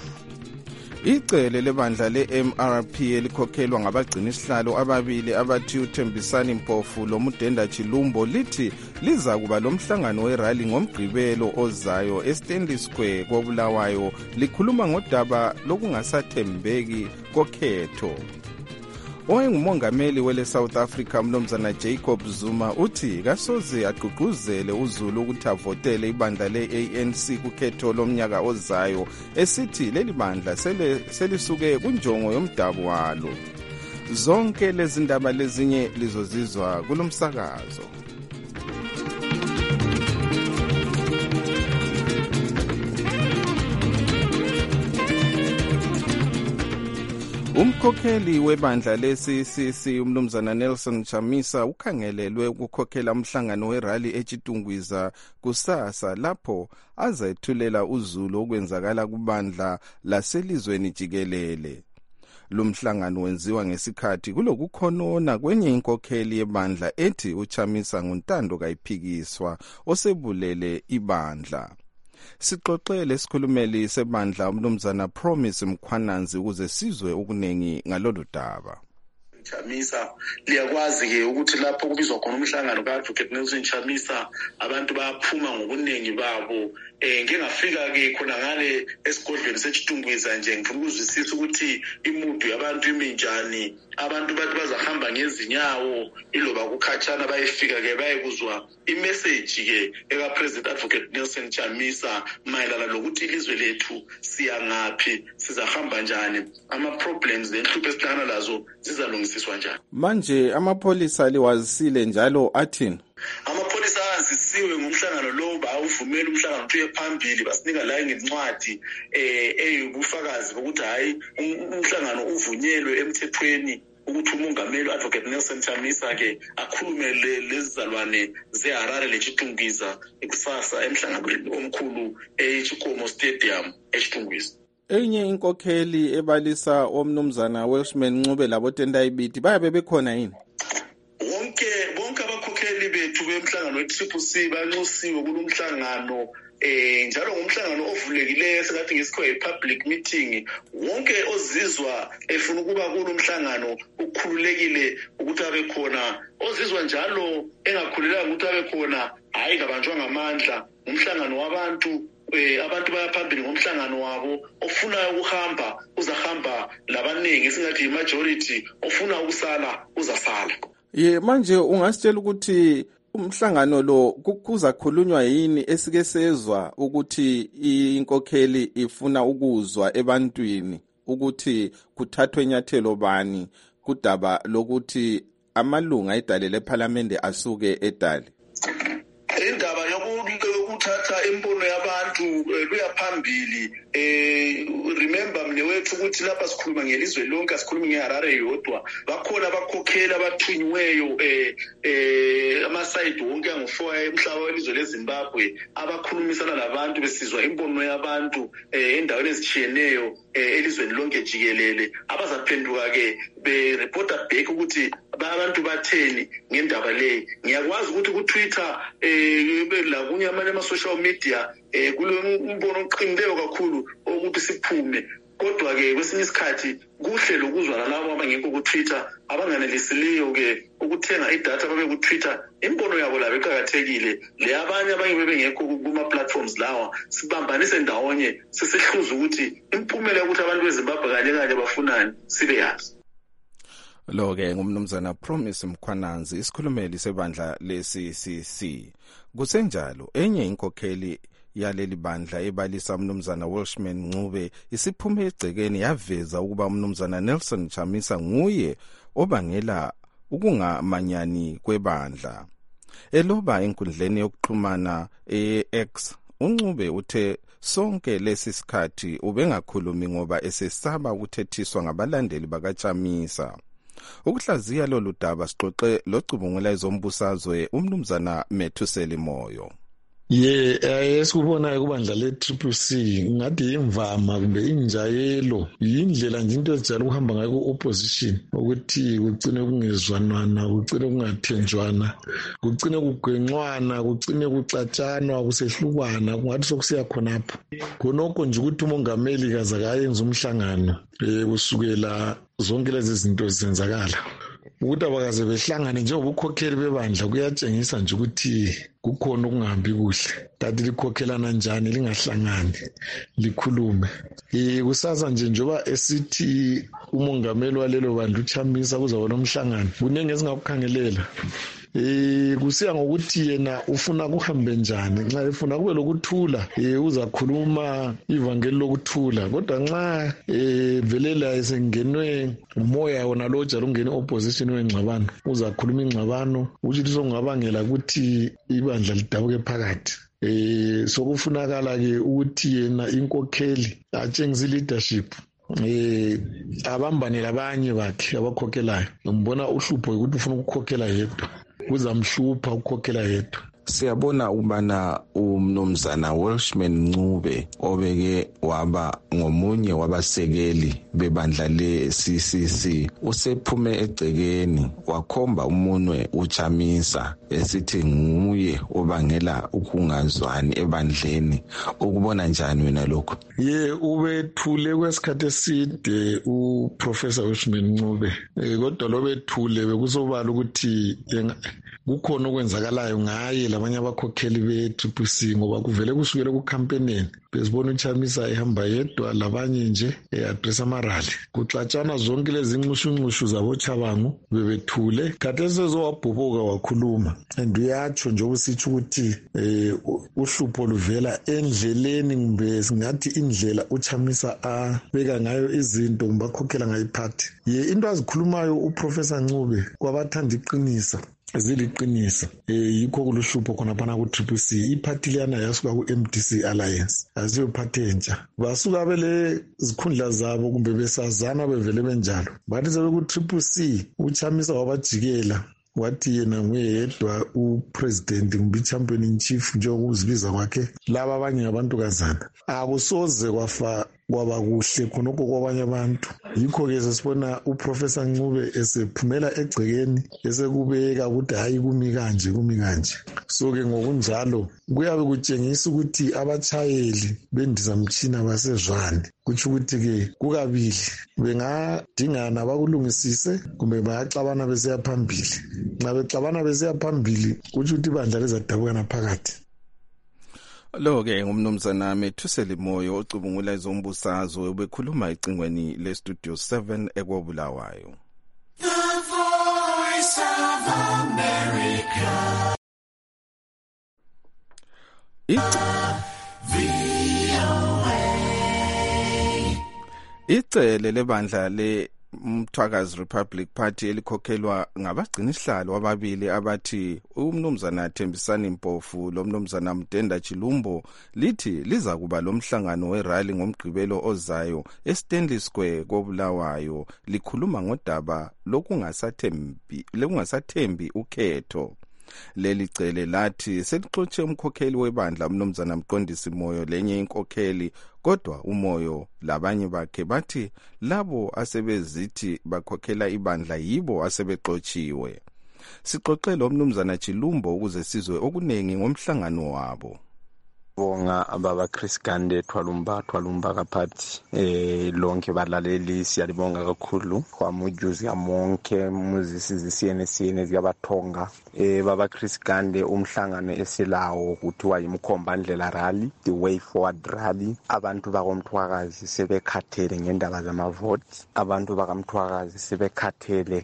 Icele lebandla le-M R P elikhokhelwa ngabagcina isihlalo ababili abathi uThembisani Mpofu loMudenda Chilumbo lithi liza kuba lomhlangano werali ngomgqibelo ozayo eStanley Square koBulawayo likhuluma ngodaba lokungasathembeki kokhetho. Owengumongameli wele South Africa mnumzana Jacob Zuma uthi kasoze agqugquzele uZulu ukuthi avotele ibandla le-A N C kukhetho lomnyaka ozayo, esithi leli bandla sele selisuke kunjongo yomdabu walo. Zonke lezi ndaba lezinye lizozizwa kulomsakazo. Umkhokheli webandla le-C C C umnumzana Nelson Chamisa ukhangelelwe ukukhokhela umhlangano werali eChitungwiza kusasa lapho azayithulela uZulu okwenzakala kubandla laselizweni jikelele. Lumhlangano wenziwa ngesikhathi kulokukhonona kwenye inkokheli yebandla ethi uChamisa nguntando kayiphikiswa osebulele ibandla. Sixoxele isikhulumeli sebandla umnumzana Promise Mkhwananzi ukuze sizwe ukunengi ngalolu daba. Chamisa liyakwazi ke ukuthi lapho kubizwa khona umhlangano kaAdvocate Nelson Chamisa abantu bayaphuma ngobunengi babo. Eh ngeke ngafika ke khona ngale esigodlweni seChitungwiza nje ngifuna ukuzwisisa ukuthi imudu yabantu iminjani, abantu bathi bazahamba ngezinyawo iloba kukhatshana bayefika ke bayekuzwa imessage ke eka President Advocate Nelson Chamisa mayelana lokuthi ilizwe lethu siya ngaphi, sizahamba njani, ama problems lenhlupho esihlangana lazo zizalungisiswa njani. Manje amapholisa liwazisile njalo athini? Amapholisa azisiwe ngomhlangano lo bawuvumela umhlangano uye phambili, basinika la ngencwadi eh eyubufakazi ukuthi hayi umhlangano uvunyelwe emthethweni ukuthi umongameli Advocate Nelson Chamisa ke akhulume lezizalwane zeHarare leChitungwiza kusasa emhlanganweni omkhulu eChikomo Stadium eChitungwiza. enye inkokheli ebalisa omnumzana Welshman Ncube labo Tendai Biti bayabe bekhona yini? Wonke bonke abakhokheli bethu bemhlangano we-Triple C banxusiwe kulomhlangano eh njalo ngumhlangano ovulekileyo sengathi ngesikho i-public meeting. Wonke ozizwa efuna ukuba kulomhlangano ukukhululekile ukuthi abe khona, ozizwa njalo engakhululekanga ukuthi abe khona hayi kabanjwa ngamandla. Umhlangano wabantu eh abantu bayaphambili ngomhlangano wabo, ofuna ukuhamba uzahamba labaningi singathi i-majority, ofuna ukusala uzasala. Ye manje ungasitshela ukuthi umhlangano lo kuza khulunywa yini esike sezwa ukuthi inkokheli ifuna ukuzwa ebantwini ukuthi kuthathwe inyathelo bani kudaba lokuthi amalunga edale leParliament asuke edale? Indaba yokuthatha imbono yabantu luyaphambili. Eh remember mne wethu ukuthi lapha sikhuluma ngelizwe lonke, asikhulumi ngeHarare yodwa. Bakhona abakhokheli abathunyiweyo eh eh amasayidi wonke angu-four emhlaba welizwe leZimbabwe abakhulumisana labantu besizwa imbono yabantu eh endaweni ezitshiyeneyo elizweni lonke jikelele, abazaphenduka ke be reporter back ukuthi abantu batheni ngendaba le. Ngiyakwazi ukuthi ku Twitter eh la kunye amanye ama social media eh kulombono oqinileyo kakhulu ukuthi siphume, kodwa ke kwesinye isikhathi kuhle lokuzwa nalabo abangekho ku Twitter abanganelisileyo ke ukuthenga idatha babe ku Twitter. Imbono yabo labo eqhakathekile, le abanye abanye bengekho kuma platforms lawa sibambanise ndawonye sisihluza ukuthi impumela ukuthi abantu beZimbabwe kanye kanye bafunani sibe yazi. Lo ke ngumnumzana Promise Mkhwananzi, isikhulumeli sebandla le-C C C. Kusenjalo enye inkokheli yaleli bandla ebalisa umnumzana Welshman Ncube isiphume egcekeni yaveza ukuba umnumzana Nelson Chamisa nguye obangela ukungamanyani kwebandla. Eloba enkundleni yokuxhumana e-X, uNcube uthe sonke lesi sikhathi ubengakhulumi ngoba esesaba ukuthethiswa ngabalandeli bakaChamisa. Ukuhlaziya lolu daba sixoxe locubungula ezombusazwe umnumzana Methuseli Moyo. Ye esikubona kubandla le-Triple C ngathi imvama kumbe injayelo, yindlela nje into ejayele ukuhamba ngayo ku-opposition ukuthi kucine kungezwanana, kucine kungathenjwana, kucine kugwenxwana, kucine kuxatshanwa, kusehlukwana, kungathi sokusiya khonapho. Khonokho nje ukuthi umongameli kaze akayenza umhlangano eh kusukela zonke lezi zinto zenzakala. Ukuthi abakaze behlangane njengobukhokheli bebandla kuyatshengisa nje ukuthi kukhona ukungahambi kuhle. Kanti likhokhelana njani lingahlangani likhulume. Eh kusaza nje njoba esithi umongameli walelo bandla uChamisa kuzaba nomhlangano, kunenge ezingakukhangelela. Eh kusiya ngokuthi yena ufuna kuhambe njani. Nxa efuna kube lokuthula eh uzakhuluma ivangeli lokuthula, kodwa nxa eh velela esengenwe umoya wona lo jalo ungene opposition wengxabano, uzakhuluma ingxabano ukuthi sokungabangela ukuthi ibandla lidabuke phakathi. Eh sokufunakala ke ukuthi yena inkokheli atshengisa leadership, eh abambane labanye bakhe abakhokhelayo. Ngibona uhlupho ukuthi ufuna ukukhokhela yedwa, kuzamhlupha ukukhokhela yedwa. Siyabona ubana umnumzana Welshman Ncube obeke waba ngomunye wabasekeli bebandla le-C C C usephume egcekeni wakhomba umunwe uChamisa esithi nguye obangela ukungazwani ebandleni. Ukubona njani wena lokho? Ye ubethule kwesikhathi eside uProfessor Welshman Ncube, kodwa lo bethule bekusobala ukuthi kukhona okwenzakalayo ngaye labanye abakhokheli be-Triple C, ngoba kuvele kusukele kukhampeneni bezibona uChamisa ehamba yedwa labanye nje e-address amarali, kuxatshana zonke lezi nxushunxushu zaboChabangu bebethule. Khathesi sezowabhubhuka wakhuluma, and uyatsho nje ukusitsho ukuthi eh uhlupho luvela endleleni kumbe singathi indlela uChamisa abeka ngayo izinto kumbe akhokhela ngayo iphathi. Ye into azikhulumayo uProfessor Ncube kwabathanda iqinisa ziliqinisa eh yikho kuluhlupho khona phana ku Triple C. Iphathi liyana yasuka ku M D C Alliance, aziyo phathi entsha, basuka bele zikhundla zabo kumbe besazana bevele benjalo, bathi sebe ku Triple C uChamisa wabajikela wathi yena nguyedwa upresident kumbe champion in chief njengokuzibiza kwakhe, laba abanye abantukazana. Akusoze kwafa kwaba kuhle khonokho kwabanye abantu. Yikho-ke sesibona uprofessor Ncube esephumela egcekeni esekubeka ukuthi hayi kumi kanje kumi kanje. So-ke ngokunjalo kuyabe kutshengisa ukuthi abatshayeli bendizamtshina basezwane. Kutsho ukuthi-ke kukabili bengadingana bakulungisise kumbe bayaxabana besiya phambili. Nxa bexabana besiya phambili kutsho ukuthi ibandla lizadabukana phakathi. Lo-ke ngumnumzana Methuseli Moyo ocubungula ezombusazwe ubekhuluma ecingweni le-Studio seven ekwabulawayo. The Voice of America. Icele lebandla le Mthwakazi Republic Party elikhokhelwa ngabagcinisihlalo ababili abathi umnumzana Thembisani Mpofu lomnumzana Mdenda Chilumbo lithi liza kuba lomhlangano werally ngomgqibelo ozayo eStanley Square koBulawayo likhuluma ngodaba lokungasathembi lokungasathembi ukhetho. Leli cele lathi selixotshe umkhokheli webandla umnumzana Mqondisi Moyo lenye inkokheli, kodwa uMoyo labanye bakhe bathi labo asebezithi bakhokhela ibandla yibo asebexotshiwe. Sixoxele umnumzana Chilumbo ukuze sizwe okunengi ngomhlangano wabo. Bonga ababa Chris Gande Thwalumba Thwalumba kaphathi eh lonke balaleli siyalibonga kakhulu kwamujuzi amonke muzisizi C N C eziyabathonga eh baba Chris Gande umhlangano esilawo kuthiwa yimkhombandlela rally, the way forward rally. Abantu bakomthwakazi sebekhathele ngendaba zamavoti, abantu bakamthwakazi sebekhathele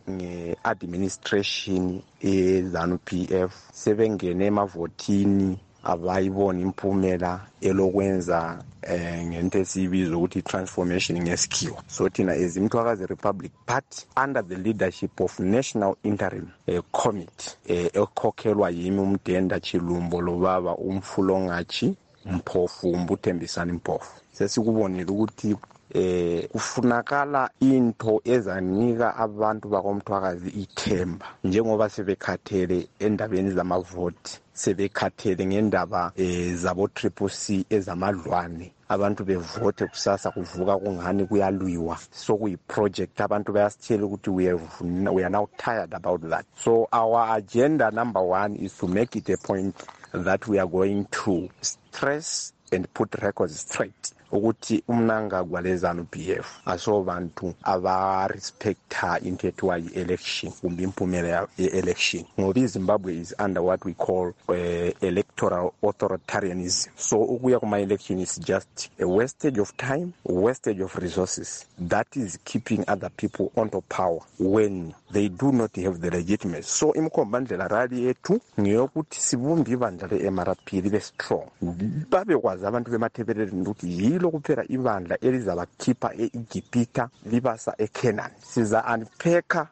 ngeadministration eZANU P F, sebengene emavotini abayibona impumela elokwenza eh ngento esibizo ukuthi transformation ngesikhiwa. So thina ezimthwakazi Republic Party under the leadership of National Interim eh, Committee eh, ekhokhelwa yimi uMdenda Chilumbo lobaba umfulongachi Mpofu Mbuthembisani Mpofu, sesikubonile ukuthi eh kufunakala into ezanika abantu bakomthwakazi ithemba njengoba sebekhathele endabeni zamavoti, sebekhathele ngendaba eh zabo triple C ezamadlwane, abantu bevote kusasa kuvuka kungani kuyalwiwa. So kuyi project abantu bayasitshela ukuthi we have we are now tired about that. So our agenda number one is to make it a point that we are going to stress and put records straight ukuthi umnanga kwalezanu P F aso bantu aba respecta inthethiwa yi-election kumbe impumela ye-election, ngoba iZimbabwe is under what we call uh, electoral authoritarianism. So ukuya kuma-election is just a wastage of time, wastage of resources that is keeping other people onto power when they do not have the legitimacy. So imkhombandlela rally yethu ngiyokuthi sibumbe ibandla le-M R P libe strong, babekwazi abantu bemathebeleleni ukuthi yilo kuphela ibandla elizabakhipha e-Egypta libasa eCanaan. Siza unpacka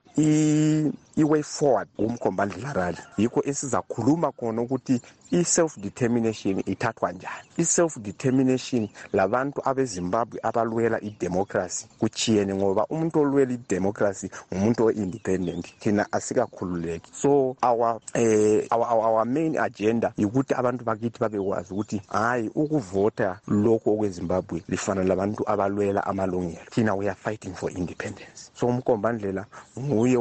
i i-way forward umkhombandlela rally, yikho esizakhuluma khona ukuthi i-self determination ithathwa njani. I-self determination labantu abeZimbabwe abalwela i-democracy kuchiyene, ngoba umuntu olwela i-democracy umuntu o-independent, thina asikakhululeki. So our, eh, our, our, our main agenda yikuthi abantu bakithi babekwazi ukuthi hayi ukuvota lokho okweZimbabwe lifana labantu abalwela amalungelo, thina we are fighting for independence. So umkhombandlela nguye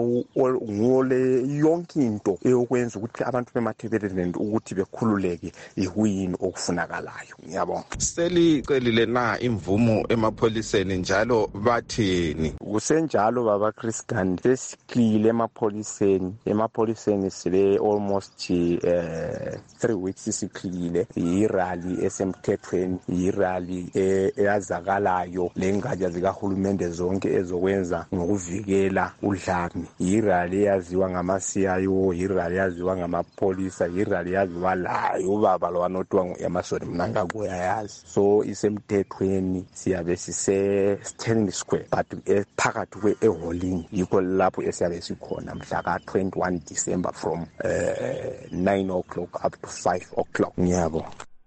ngole yonke into eyokwenza ukuthi abantu bemathebeleleni ukuthi bekhululeke ihuyini okufunakalayo. Ngiyabonga. Selicelile na imvumo emapholiseni njalo bathini? Kusenjalo baba Chris Gande, sesiklile emapholiseni emapholiseni sile almost uh, three weeks siklile. Irally esemthethweni, irally eyazakalayo lengaja zikahulumende zonke ezokwenza ngokuvikela udlame. Irally yaziwa ngama-C I O, irally yaziwa ngamapolisa, irally yaziwa layo ubaba lo wanothiwa nguEmmerson Mnangagwa yazi. So isemthethweni siyabe sise Stanley Square but phakathi kwe-eholini, yikho lapho esiyabe sikhona mhla ka twenty-one December from uh, nine o'clock up to five o'clock. Ngiyabonga.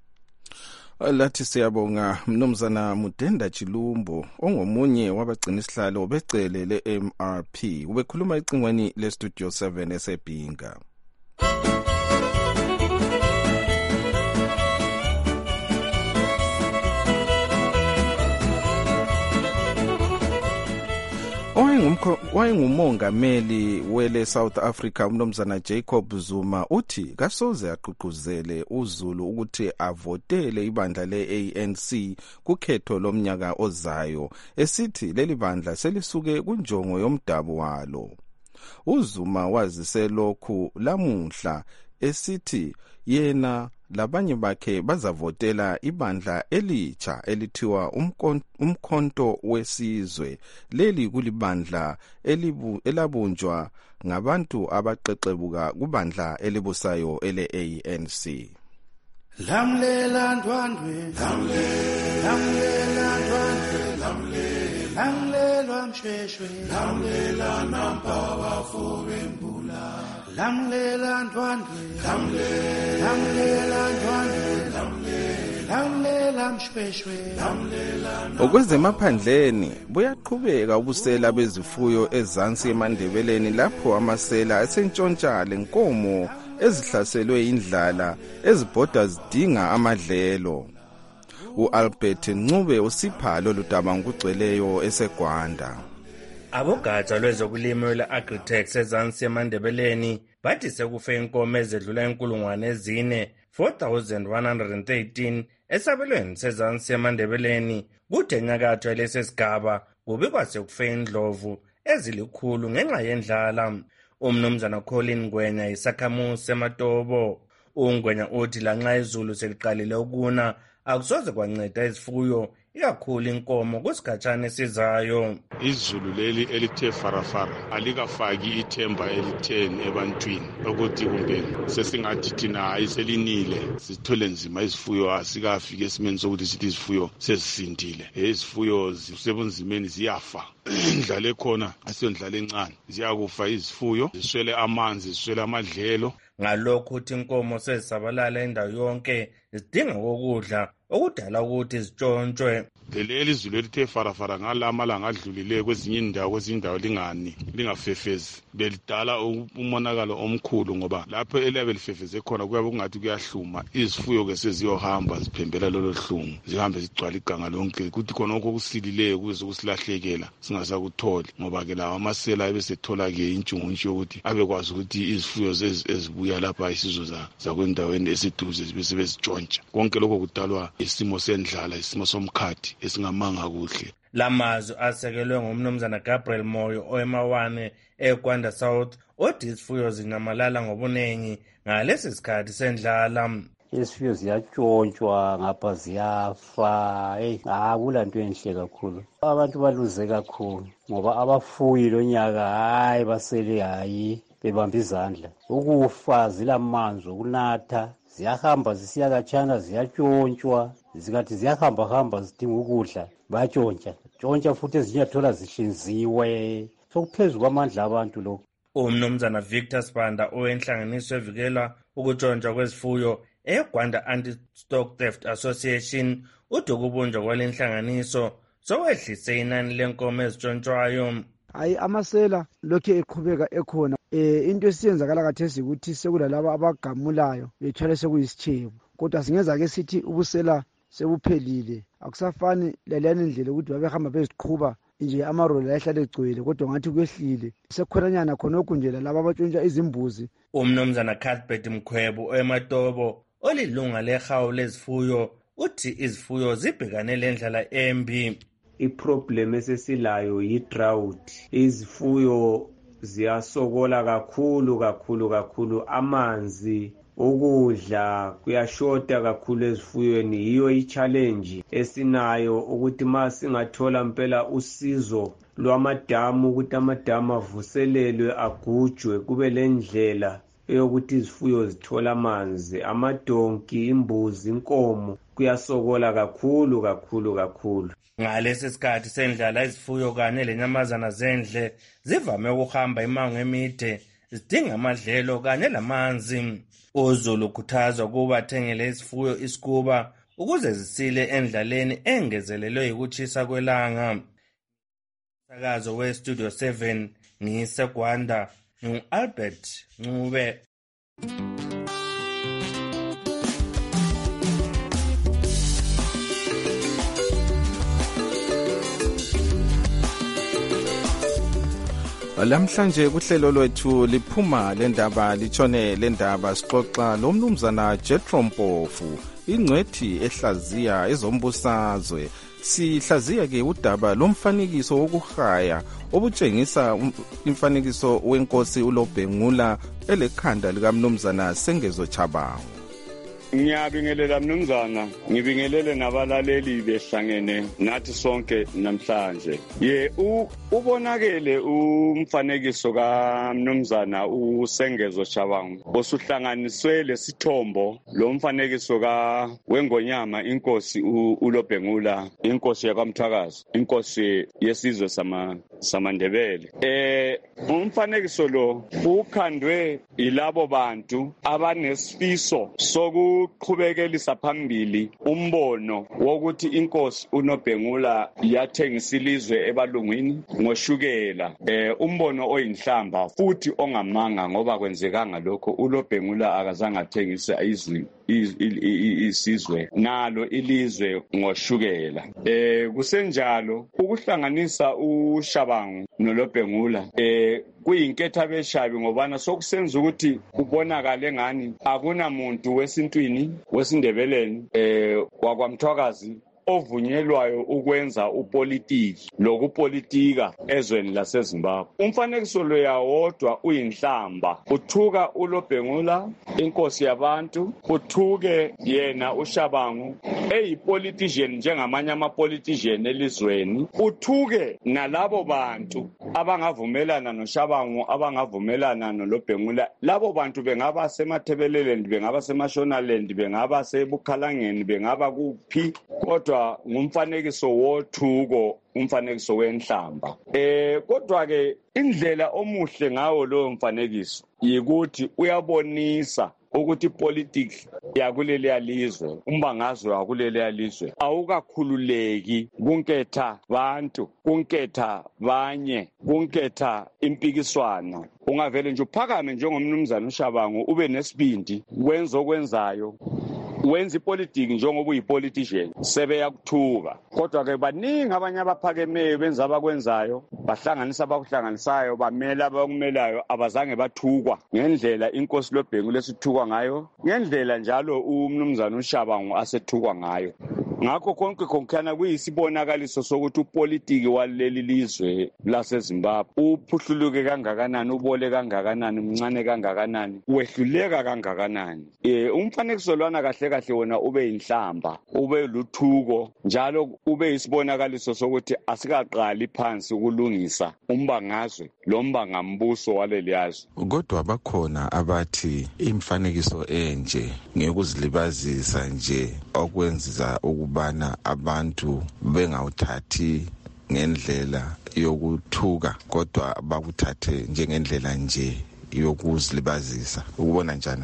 Lathi siyabonga mnumzana Mdenda Chilumbo ongomunye wabagcinisihlalo becele le-M R P ubekhuluma ecingweni le-Studio seven eseBhinga. wayengumongameli wele South Africa umnumzana Jacob Zuma uthi kasoze aqhuquzele uZulu ukuthi avotele ibandla le-A N C kukhetho lomnyaka ozayo, esithi leli bandla selisuke kunjongo yomdabu walo. uZuma wazise lokhu lamuhla esithi yena labanye bakhe bazavotela ibandla elitsha elithiwa umkhonto wesizwe. Leli kulibandla elibu elabunjwa ngabantu abaqeqebuka kubandla elibusayo ele-A N C. Lamlela ndwandwe, lamlela ndwandwe, lamlela msheshwe, lamlela nampa bafobe mbula, lamlela ndwandwe, lamlela ndwandwe, lamlela msheshwe, lamlela. Okwezemaphandleni buyaqhubeka ubusela bezifuyo ezansi eMandebeleni lapho amasela asentshontsha lenkomo ezihlaselwe indlala ezibhoda zidinga amadlelo. U-Albert Ncube usipha loludaba ngokugcweleyo eseGwanda. Abogatsha lwezokulima lwe-Agritech ezansi eMandebeleni bathi sekufe inkomo ezedlula inkulungwane ezine four thousand one hundred thirteen esabelweni sezansi eMandebeleni. Kude enyakatho yalesi sigaba kubikwa sekufe indlovu ezilikhulu ngenxa yendlala. Umnumzana Colin Ngwenya isakhamuzi eMatobo. uNgwenya uthi lanxa izulu seliqalile ukuna akusoze kwanceda izifuyo ikakhulu inkomo kusikhatshana esizayo. Izulu leli elithe farafara alikafaki ithemba elitheni ebantwini ukuthi kumbe sesingathi thina ayiselinile sithole nzima izifuyo asikafiki esimeni sokuthi sithi izifuyo sezisindile. Izifuyo zisebunzimeni ziyafa. Indlala ekhona asiyondlala encane, ziyakufa izifuyo, ziswele amanzi, ziswele amadlelo. Ngalokho uthi inkomo sezisabalala indawo yonke zidinga ukudla okudala ukuthi zitshontshwe. Leli izulu elithe farafara ngalama amalanga adlulile kwezinye indawo kwezinye indawo lingani lingafefezi belidala umonakalo omkhulu ngoba lapho eliyabe lifefeze khona kuyabe kungathi kuyahluma. Izifuyo ke seziyohamba ziphembela lolo hlungu zihambe zigcwala iganga lonke kuthi khona okusilile kuze kusilahlekela singasakutholi ngoba ke lawa amasela ebesethola ke intshunguntshi yokuthi abekwazi ukuthi izifuyo ezibuya lapha isizwe zakwendaweni esiduze zibe sebezitshontsha. Konke lokho kudalwa isimo sendlala, isimo somkhathi esingamanga kuhle. Lamazwi asekelwe ngumnumzana Gabriel Moyo oemawane eGwanda South othi izifuyo zinamalala ngobunengi ngalesi sikhathi sendlala. Izifuyo ziyatshontshwa ngapha ziyafa. Hey, akula nto enhle kakhulu. Abantu baluze kakhulu ngoba abafuyi lonyaka hayi basele hayi bebamba izandla. Ukufa zilamanzi okunatha, ziyahamba zisiya katshana ziyatshontshwa, zikathi ziyahamba hamba zidinga ukudla bayatshontsha tshontsha futhi ezinyathola zihlinziwe. Sokuphezulu kwamandla abantu lokho. Umnumzana Victor Spanda owenhlanganiso evikela ukutshontsha kwezifuyo eGwanda Anti-Stock Theft Association uthi ukubunjwa kwalenhlanganiso sokwehlise inani lenkomo ezitshontshwayo. Hayi amasela lokhu eqhubeka ekhona. Eh into esiyenzakala kathesi ukuthi sekulalabo abagamulayo bethwale sekuyisithebo. Kodwa singeza ke sithi ubusela sebuphelile. Akusafani lalena indlela ukuthi babehamba beziqhuba nje amaroli ayehlale egcwele kodwa ngathi kwehlile. Sekukhonanyana khona okunjela laba abatshontsha izimbuzi. Umnumzana Cuthbert Mkhwebo eMatobo olilunga lehawu lezifuyo uthi izifuyo zibhekane lendlala embi. Iproblem esesilayo yi-drought. Izifuyo ziyasokola kakhulu kakhulu kakhulu, amanzi, ukudla kuyashota kakhulu ezifuyweni. Yiyo i-challenge esinayo ukuthi ma singathola impela usizo lwamadamu ukuthi amadamu avuselelwe agujwe kube lendlela eyokuthi izifuyo zithola amanzi. Amadonki, imbuzi, inkomo kuyasokola kakhulu kakhulu kakhulu. Ngalesi sikhathi sendlala izifuyo kanye lenyamazana zendle zivame ukuhamba imango emide zidinga amadlelo kanye lamanzi. uZulu ukhuthazwa ukuba athengele izifuyo isikuba ukuze zisile endlaleni engezelelwe yikuchisa kwelanga. Sakazo we-Studio seven ngiseGwanda ngu-Albert Ncube. Lamhlanje kuhlelo lwethu liphuma lendaba litshone lendaba sixoxa lo mnumzana Jethro Mpofu ingcwethi ehlaziya ezombusazwe. Sihlaziya ke udaba lomfanekiso wokuhaya obutshengisa imfanekiso wenkosi uLobhengula elekhanda likamnumzana Sengezo Chabangu. Ngiyabingelela mnumzana, ngibingelele nabalaleli behlangene nathi sonke namhlanje. Ye ubonakele umfanekiso kaMnumzana uSengezo Chabangu osuhlanganiswe lesithombo lo mfanekiso ka wengonyama inkosi uLobhengula, inkosi yaKwaMthwakazi, inkosi yesizwe sama samandebele. Eh umfanekiso lo ukhandwe ilabo bantu abanesifiso soku uqhubekelisa phambili umbono wokuthi inkosi uNobhengula yathengisa ilizwe ebalungwini ngoshukela, eh umbono oyinhlamba futhi ongamanga ngoba kwenzekanga lokho. uNobhengula akazange athengisa izwi isizwe nalo ilizwe ngoshukela. Eh kusenjalo ukuhlanganisa uShabangu noLobhengula eh kuyinketha beshabi ngobana sokusenza ukuthi kubonakale ngani akunamuntu wesintwini wesindebeleni eh wakwaMthwakazi ovunyelwayo ukwenza upolitiki lokupolitika ezweni laseZimbabwe. Umfanekiso lo yawodwa uyinhlamba, uthuka uLobhengula inkosi yabantu, uthuke yena uShabangu eyipolitician njengamanye amapolitician elizweni, uthuke nalabo bantu abangavumelana noShabangu, abangavumelana noLobhengula. Labo bantu bengaba semathebeleleni, bengaba seMashonaland, bengaba sebukhalangeni, bengaba kuphi, kodwa ngumfanekiso wothuko, umfanekiso wenhlamba. Eh kodwa ke indlela omuhle ngawo lo mfanekiso yikuthi uyabonisa ukuthi politics yakuleli yalizwe, umbangazwe wakuleli yalizwe awukakhululeki kunketha bantu, kunketha banye, kunketha impikiswano. Ungavele nje uphakame njengomnumzana uShabangu ube nesibindi wenza okwenzayo, wenza ipolitiki njengoba uyipolitician, sebeya kuthuka. Kodwa ke baningi abanye abaphakemeyo benza abakwenzayo, bahlanganisa abakuhlanganisayo, bamela abakumelayo, abazange bathukwa ngendlela inkosi Lobhengula esithukwa ngayo, ngendlela njalo umnumzana uShabangu asethukwa ngayo. Ngakho konke konkhana kuyisibonakaliso sokuthi upolitiki waleli lizwe laseZimbabwe uphuhluluke kangakanani, ubole kangakanani, umncane kangakanani, wehluleka kangakanani. Eh umfanekiso lwana kahle kahle wona ube inhlamba, ube luthuko, njalo ube isibonakaliso sokuthi asikaqali phansi ukulungisa umbangazwe lo mbangambuso waleli yazwe. Kodwa bakhona abathi imfanekiso enje ngekuzilibazisa nje okwenziza ukubana abantu bengawuthathi ngendlela yokuthuka, kodwa bakuthathe njengendlela nje yokuzilibazisa. Ukubona njani?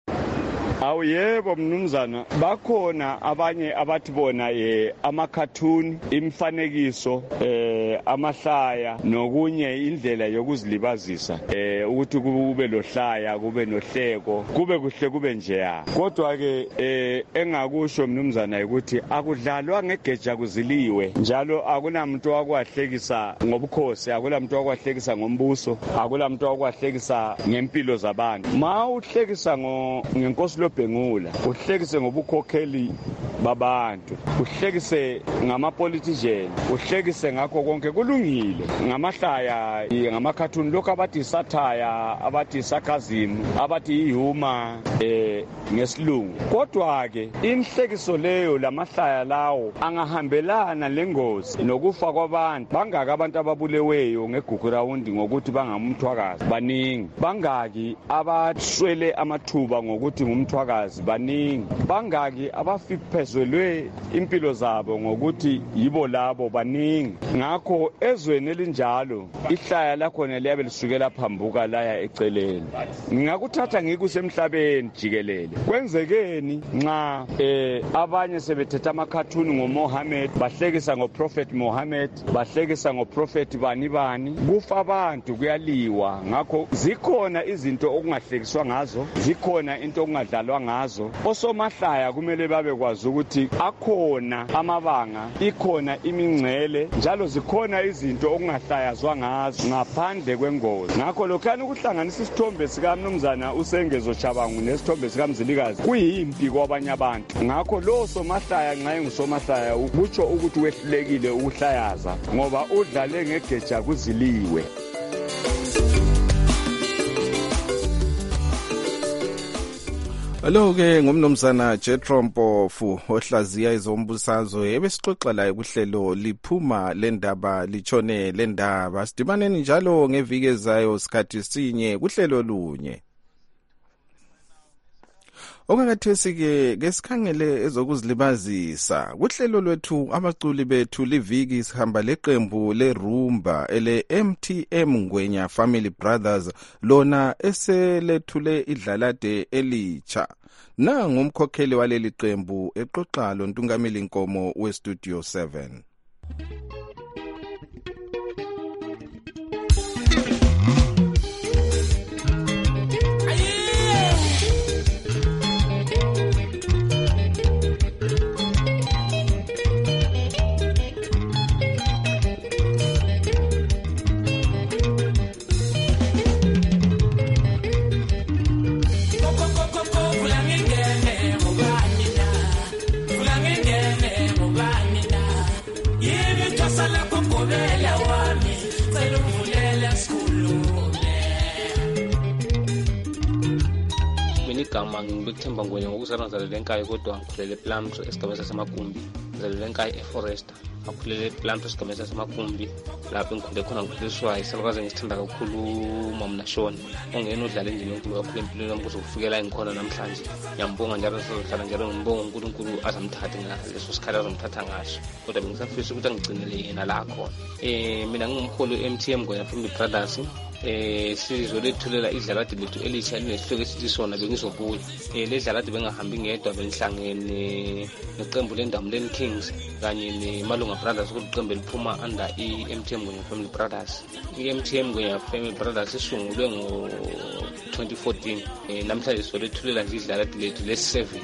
Awu yebo mnumzana, bakhona abanye abathi bona ye ama-cartoon, imfanekiso, eh amahlaya nokunye indlela yokuzilibazisa, eh ukuthi kube lohlaya, kube nohleko, kube kuhle kube nje ya. Kodwa ke eh engakusho mnumzana ukuthi akudlalwa ngegeja kuziliwe, njalo akunamuntu wakwahlekisa ngobukhosi, akulamuntu wakwahlekisa ngombuso, akulamuntu wakwahlekisa ngempilo zabantu. Ma uhlekisa ngo ngenkosi Lobhengula, uhlekise ngobukhokheli babantu, uhlekise ngamapolitician, uhlekise ngakho konke kulungile. Ngamahlaya, ngamakhathuni, lokho abathi satire, abathi sarcasm, abathi ihumor eh ngesilungu. Kodwa ke inhlekiso leyo lamahlaya lawo angahambelana lengozi nokufa kwabantu. Bangaki abantu ababuleweyo ngegugu rawundi ngokuthi bangamthwakazi? Baningi. Bangaki abashwele amathuba ngokuthi ngumthwakazi? Baningi. Bangaki abafiphezwe impilo zabo ngokuthi yibo labo? Baningi. Ngakho ezweni elinjalo ihlaya lakhona liyabe lisukela phambuka laya eceleni. Ngingakuthatha ngikusemhlabeni jikelele. Kwenzekeni nxa eh abanye sebethetha amakhathuni ngoMohammed, bahlekisa ngoProphet Mohammed, bahlekisa ngoProphet bani bani, kufa abantu, kuyaliwa. Ngakho zikhona izinto okungahlekiswa ngazo, zikhona into okungadlalwa okudlalwa ngazo osomahlaya kumele babekwazi ukuthi akhona amabanga ikhona imingcele njalo zikhona izinto okungahlayazwa ngazo ngaphandle kwengozi. Ngakho lokhana ukuhlanganisa isithombe sikamnumzana uSengezo Chabangu nesithombe sikamzilikazi kuyimpi kwabanye abantu. Ngakho lo somahlaya nxa engusomahlaya ukutsho ukuthi wehlulekile ukuhlayaza ngoba udlale ngegeja kuziliwe. Lo ke ngumnumzana Jethro Mpofu ohlaziya izombusazwe ebesixoxa la kuhlelo liphuma lendaba litshone lendaba. Sidibaneni njalo ngeviki ezayo sikhathi sinye kuhlelo lunye. Okakathesi ke ngesikhangele ezokuzilibazisa kuhlelo lwethu abaculi bethu liviki sihamba leqembu leRumba ele M T M Ngwenya Family Brothers lona eselethule idlalade elitsha. Na ngumkhokheli waleli qembu eqoqa lo Ntungamili Nkomo we Studio seven. igama ngibekuthemba Ngwenya ngokusana ngizalelwe eNkayi kodwa ngikhulele ePlumtree esigabeni saseMagumbi. Ngizalelwe eNkayi eForester akhulele ePlumtree esigabeni saseMagumbi lapho ngikhule khona ngikhuliswa isalukazi ngisithanda kakhulu uMama Nashona ongena udlala endlini enkulu kakhulu empilweni yami kuze kufikela engikhona namhlanje. Ngiyambonga njalo sizohlala njalo ngibonga uNkulunkulu azamthathe ngaleso sikhathi azomthatha ngaso kodwa bengisafisa ukuthi angigcinele yena la khona. Eh mina ngingumholi we M T M Ngwenya Family Brothers. Eh sizwe lethulela idlalade lethu elitsha linesihloko esithi sona bengizobuya. Eh ledlalade bengahambi ngedwa bengihlangene neqembu leNdamuleni Kings kanye neMalunga Brothers kuliqembu eliphuma under i-M T M Ngwenya Family Brothers. I-M T M Ngwenya Family Brothers isungulwe ngo twenty fourteen. Eh namhlanje sizwe lethulela nje idlalade lethu le seven.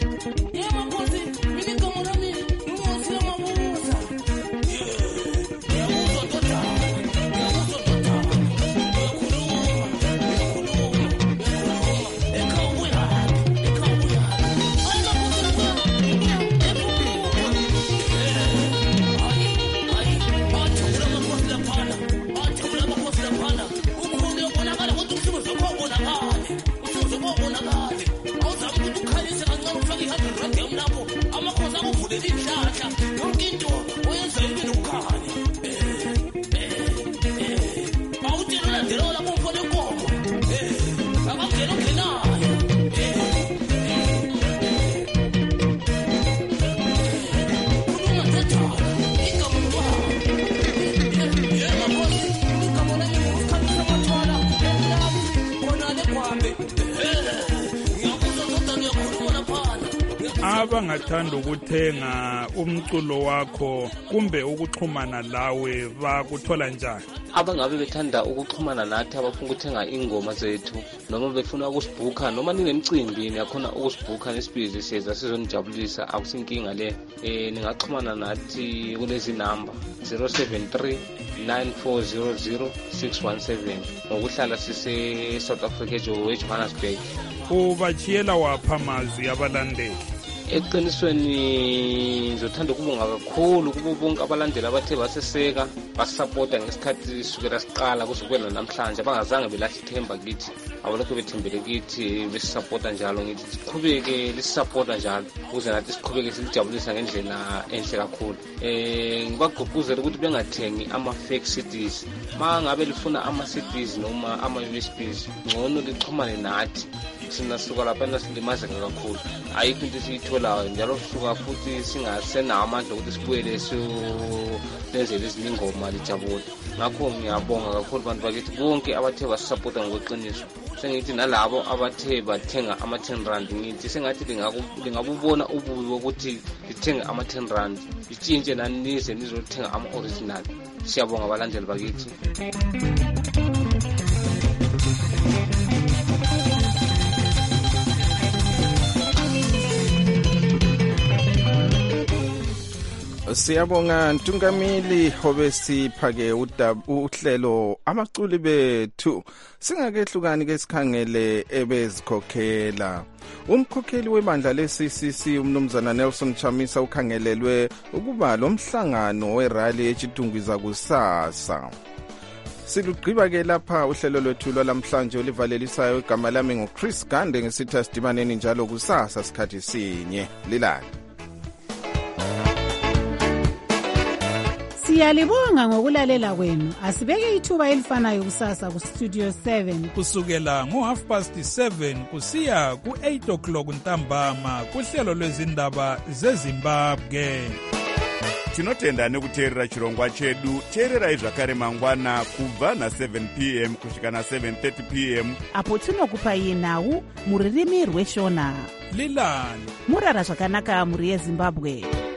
abangathanda ukuthenga umculo wakho kumbe ukuxhumana lawe bakuthola njani? Abangabe bethanda ukuxhumana nathi abafuna ukuthenga ingoma zethu noma befuna ukusibhuka noma ninemicimbi niyakhona ukusibhuka nesibizi siyeza sizonijabulisa akusinkinga le. Eh ningaxhumana nathi kulezi number zero seven three nine four zero zero six one seven ngokuhlala sise South Africa eJohannesburg. Ubachiyela wapha amazwi abalandeli? Eqinisweni ngizothanda ukubonga kakhulu kubo bonke abalandeli abathe baseseka basupporta ngesikhathi sukela siqala kusukela namhlanje abangazange belahla ithemba kithi abalokho bethembele kithi besupporta njalo ngithi siqhubeke lisupporta njalo ukuze nathi siqhubeke silijabulisa ngendlela enhle kakhulu. Eh ngibagqugquzela ukuthi bengathengi ama fake C Ds mangabe lifuna ama C Ds noma ama U S Bs ngcono lixhumane nathi sina suka lapha nasilimazeka kakhulu ayikho into esiyitholayo njalo suka futhi singasenawo amandla ukuthi sibuyele so lenzele izingoma lijabule. Ngakho ngiyabonga kakhulu abantu bakithi bonke abathe basupporta ngokweqiniso. Sengithi nalabo abathe bathenga ama ten rand ngithi sengathi lingabubona ububi ukuthi lithenga ama ten rand itshintshe nani nize nizothenga ama original. Siyabonga abalandeli bakithi. Siyabonga Ntungamili obesiphake uhlelo amaculi bethu singakehlukani ke sikhangele ebezikhokhela. Umkhokheli webandla le-C C C umnumzana Nelson Chamisa ukhangelelwe ukuba lo mhlangano werally echidungwiza kusasa. Silugqiba ke lapha uhlelo lwethu lwalamhlanje olivalelisayo igama lami ngoChris Gande ngesitha sidibaneni njalo kusasa sikhathi sinye lilala. Siyalibonga ngokulalela kwenu. Asibeke ithuba elifanayo kusasa ku Studio seven kusukela ngo half past seven kusiya ku eight o'clock ntambama kuhlelo lwezindaba zeZimbabwe. Tinotenda nekuteerera chirongwa chedu. Teererai zvakare mangwana kubva na seven p m kusvika na seven thirty p m apo tinokupai nhau muririmi rweshona. Lilani murara zvakanaka muri yeZimbabwe.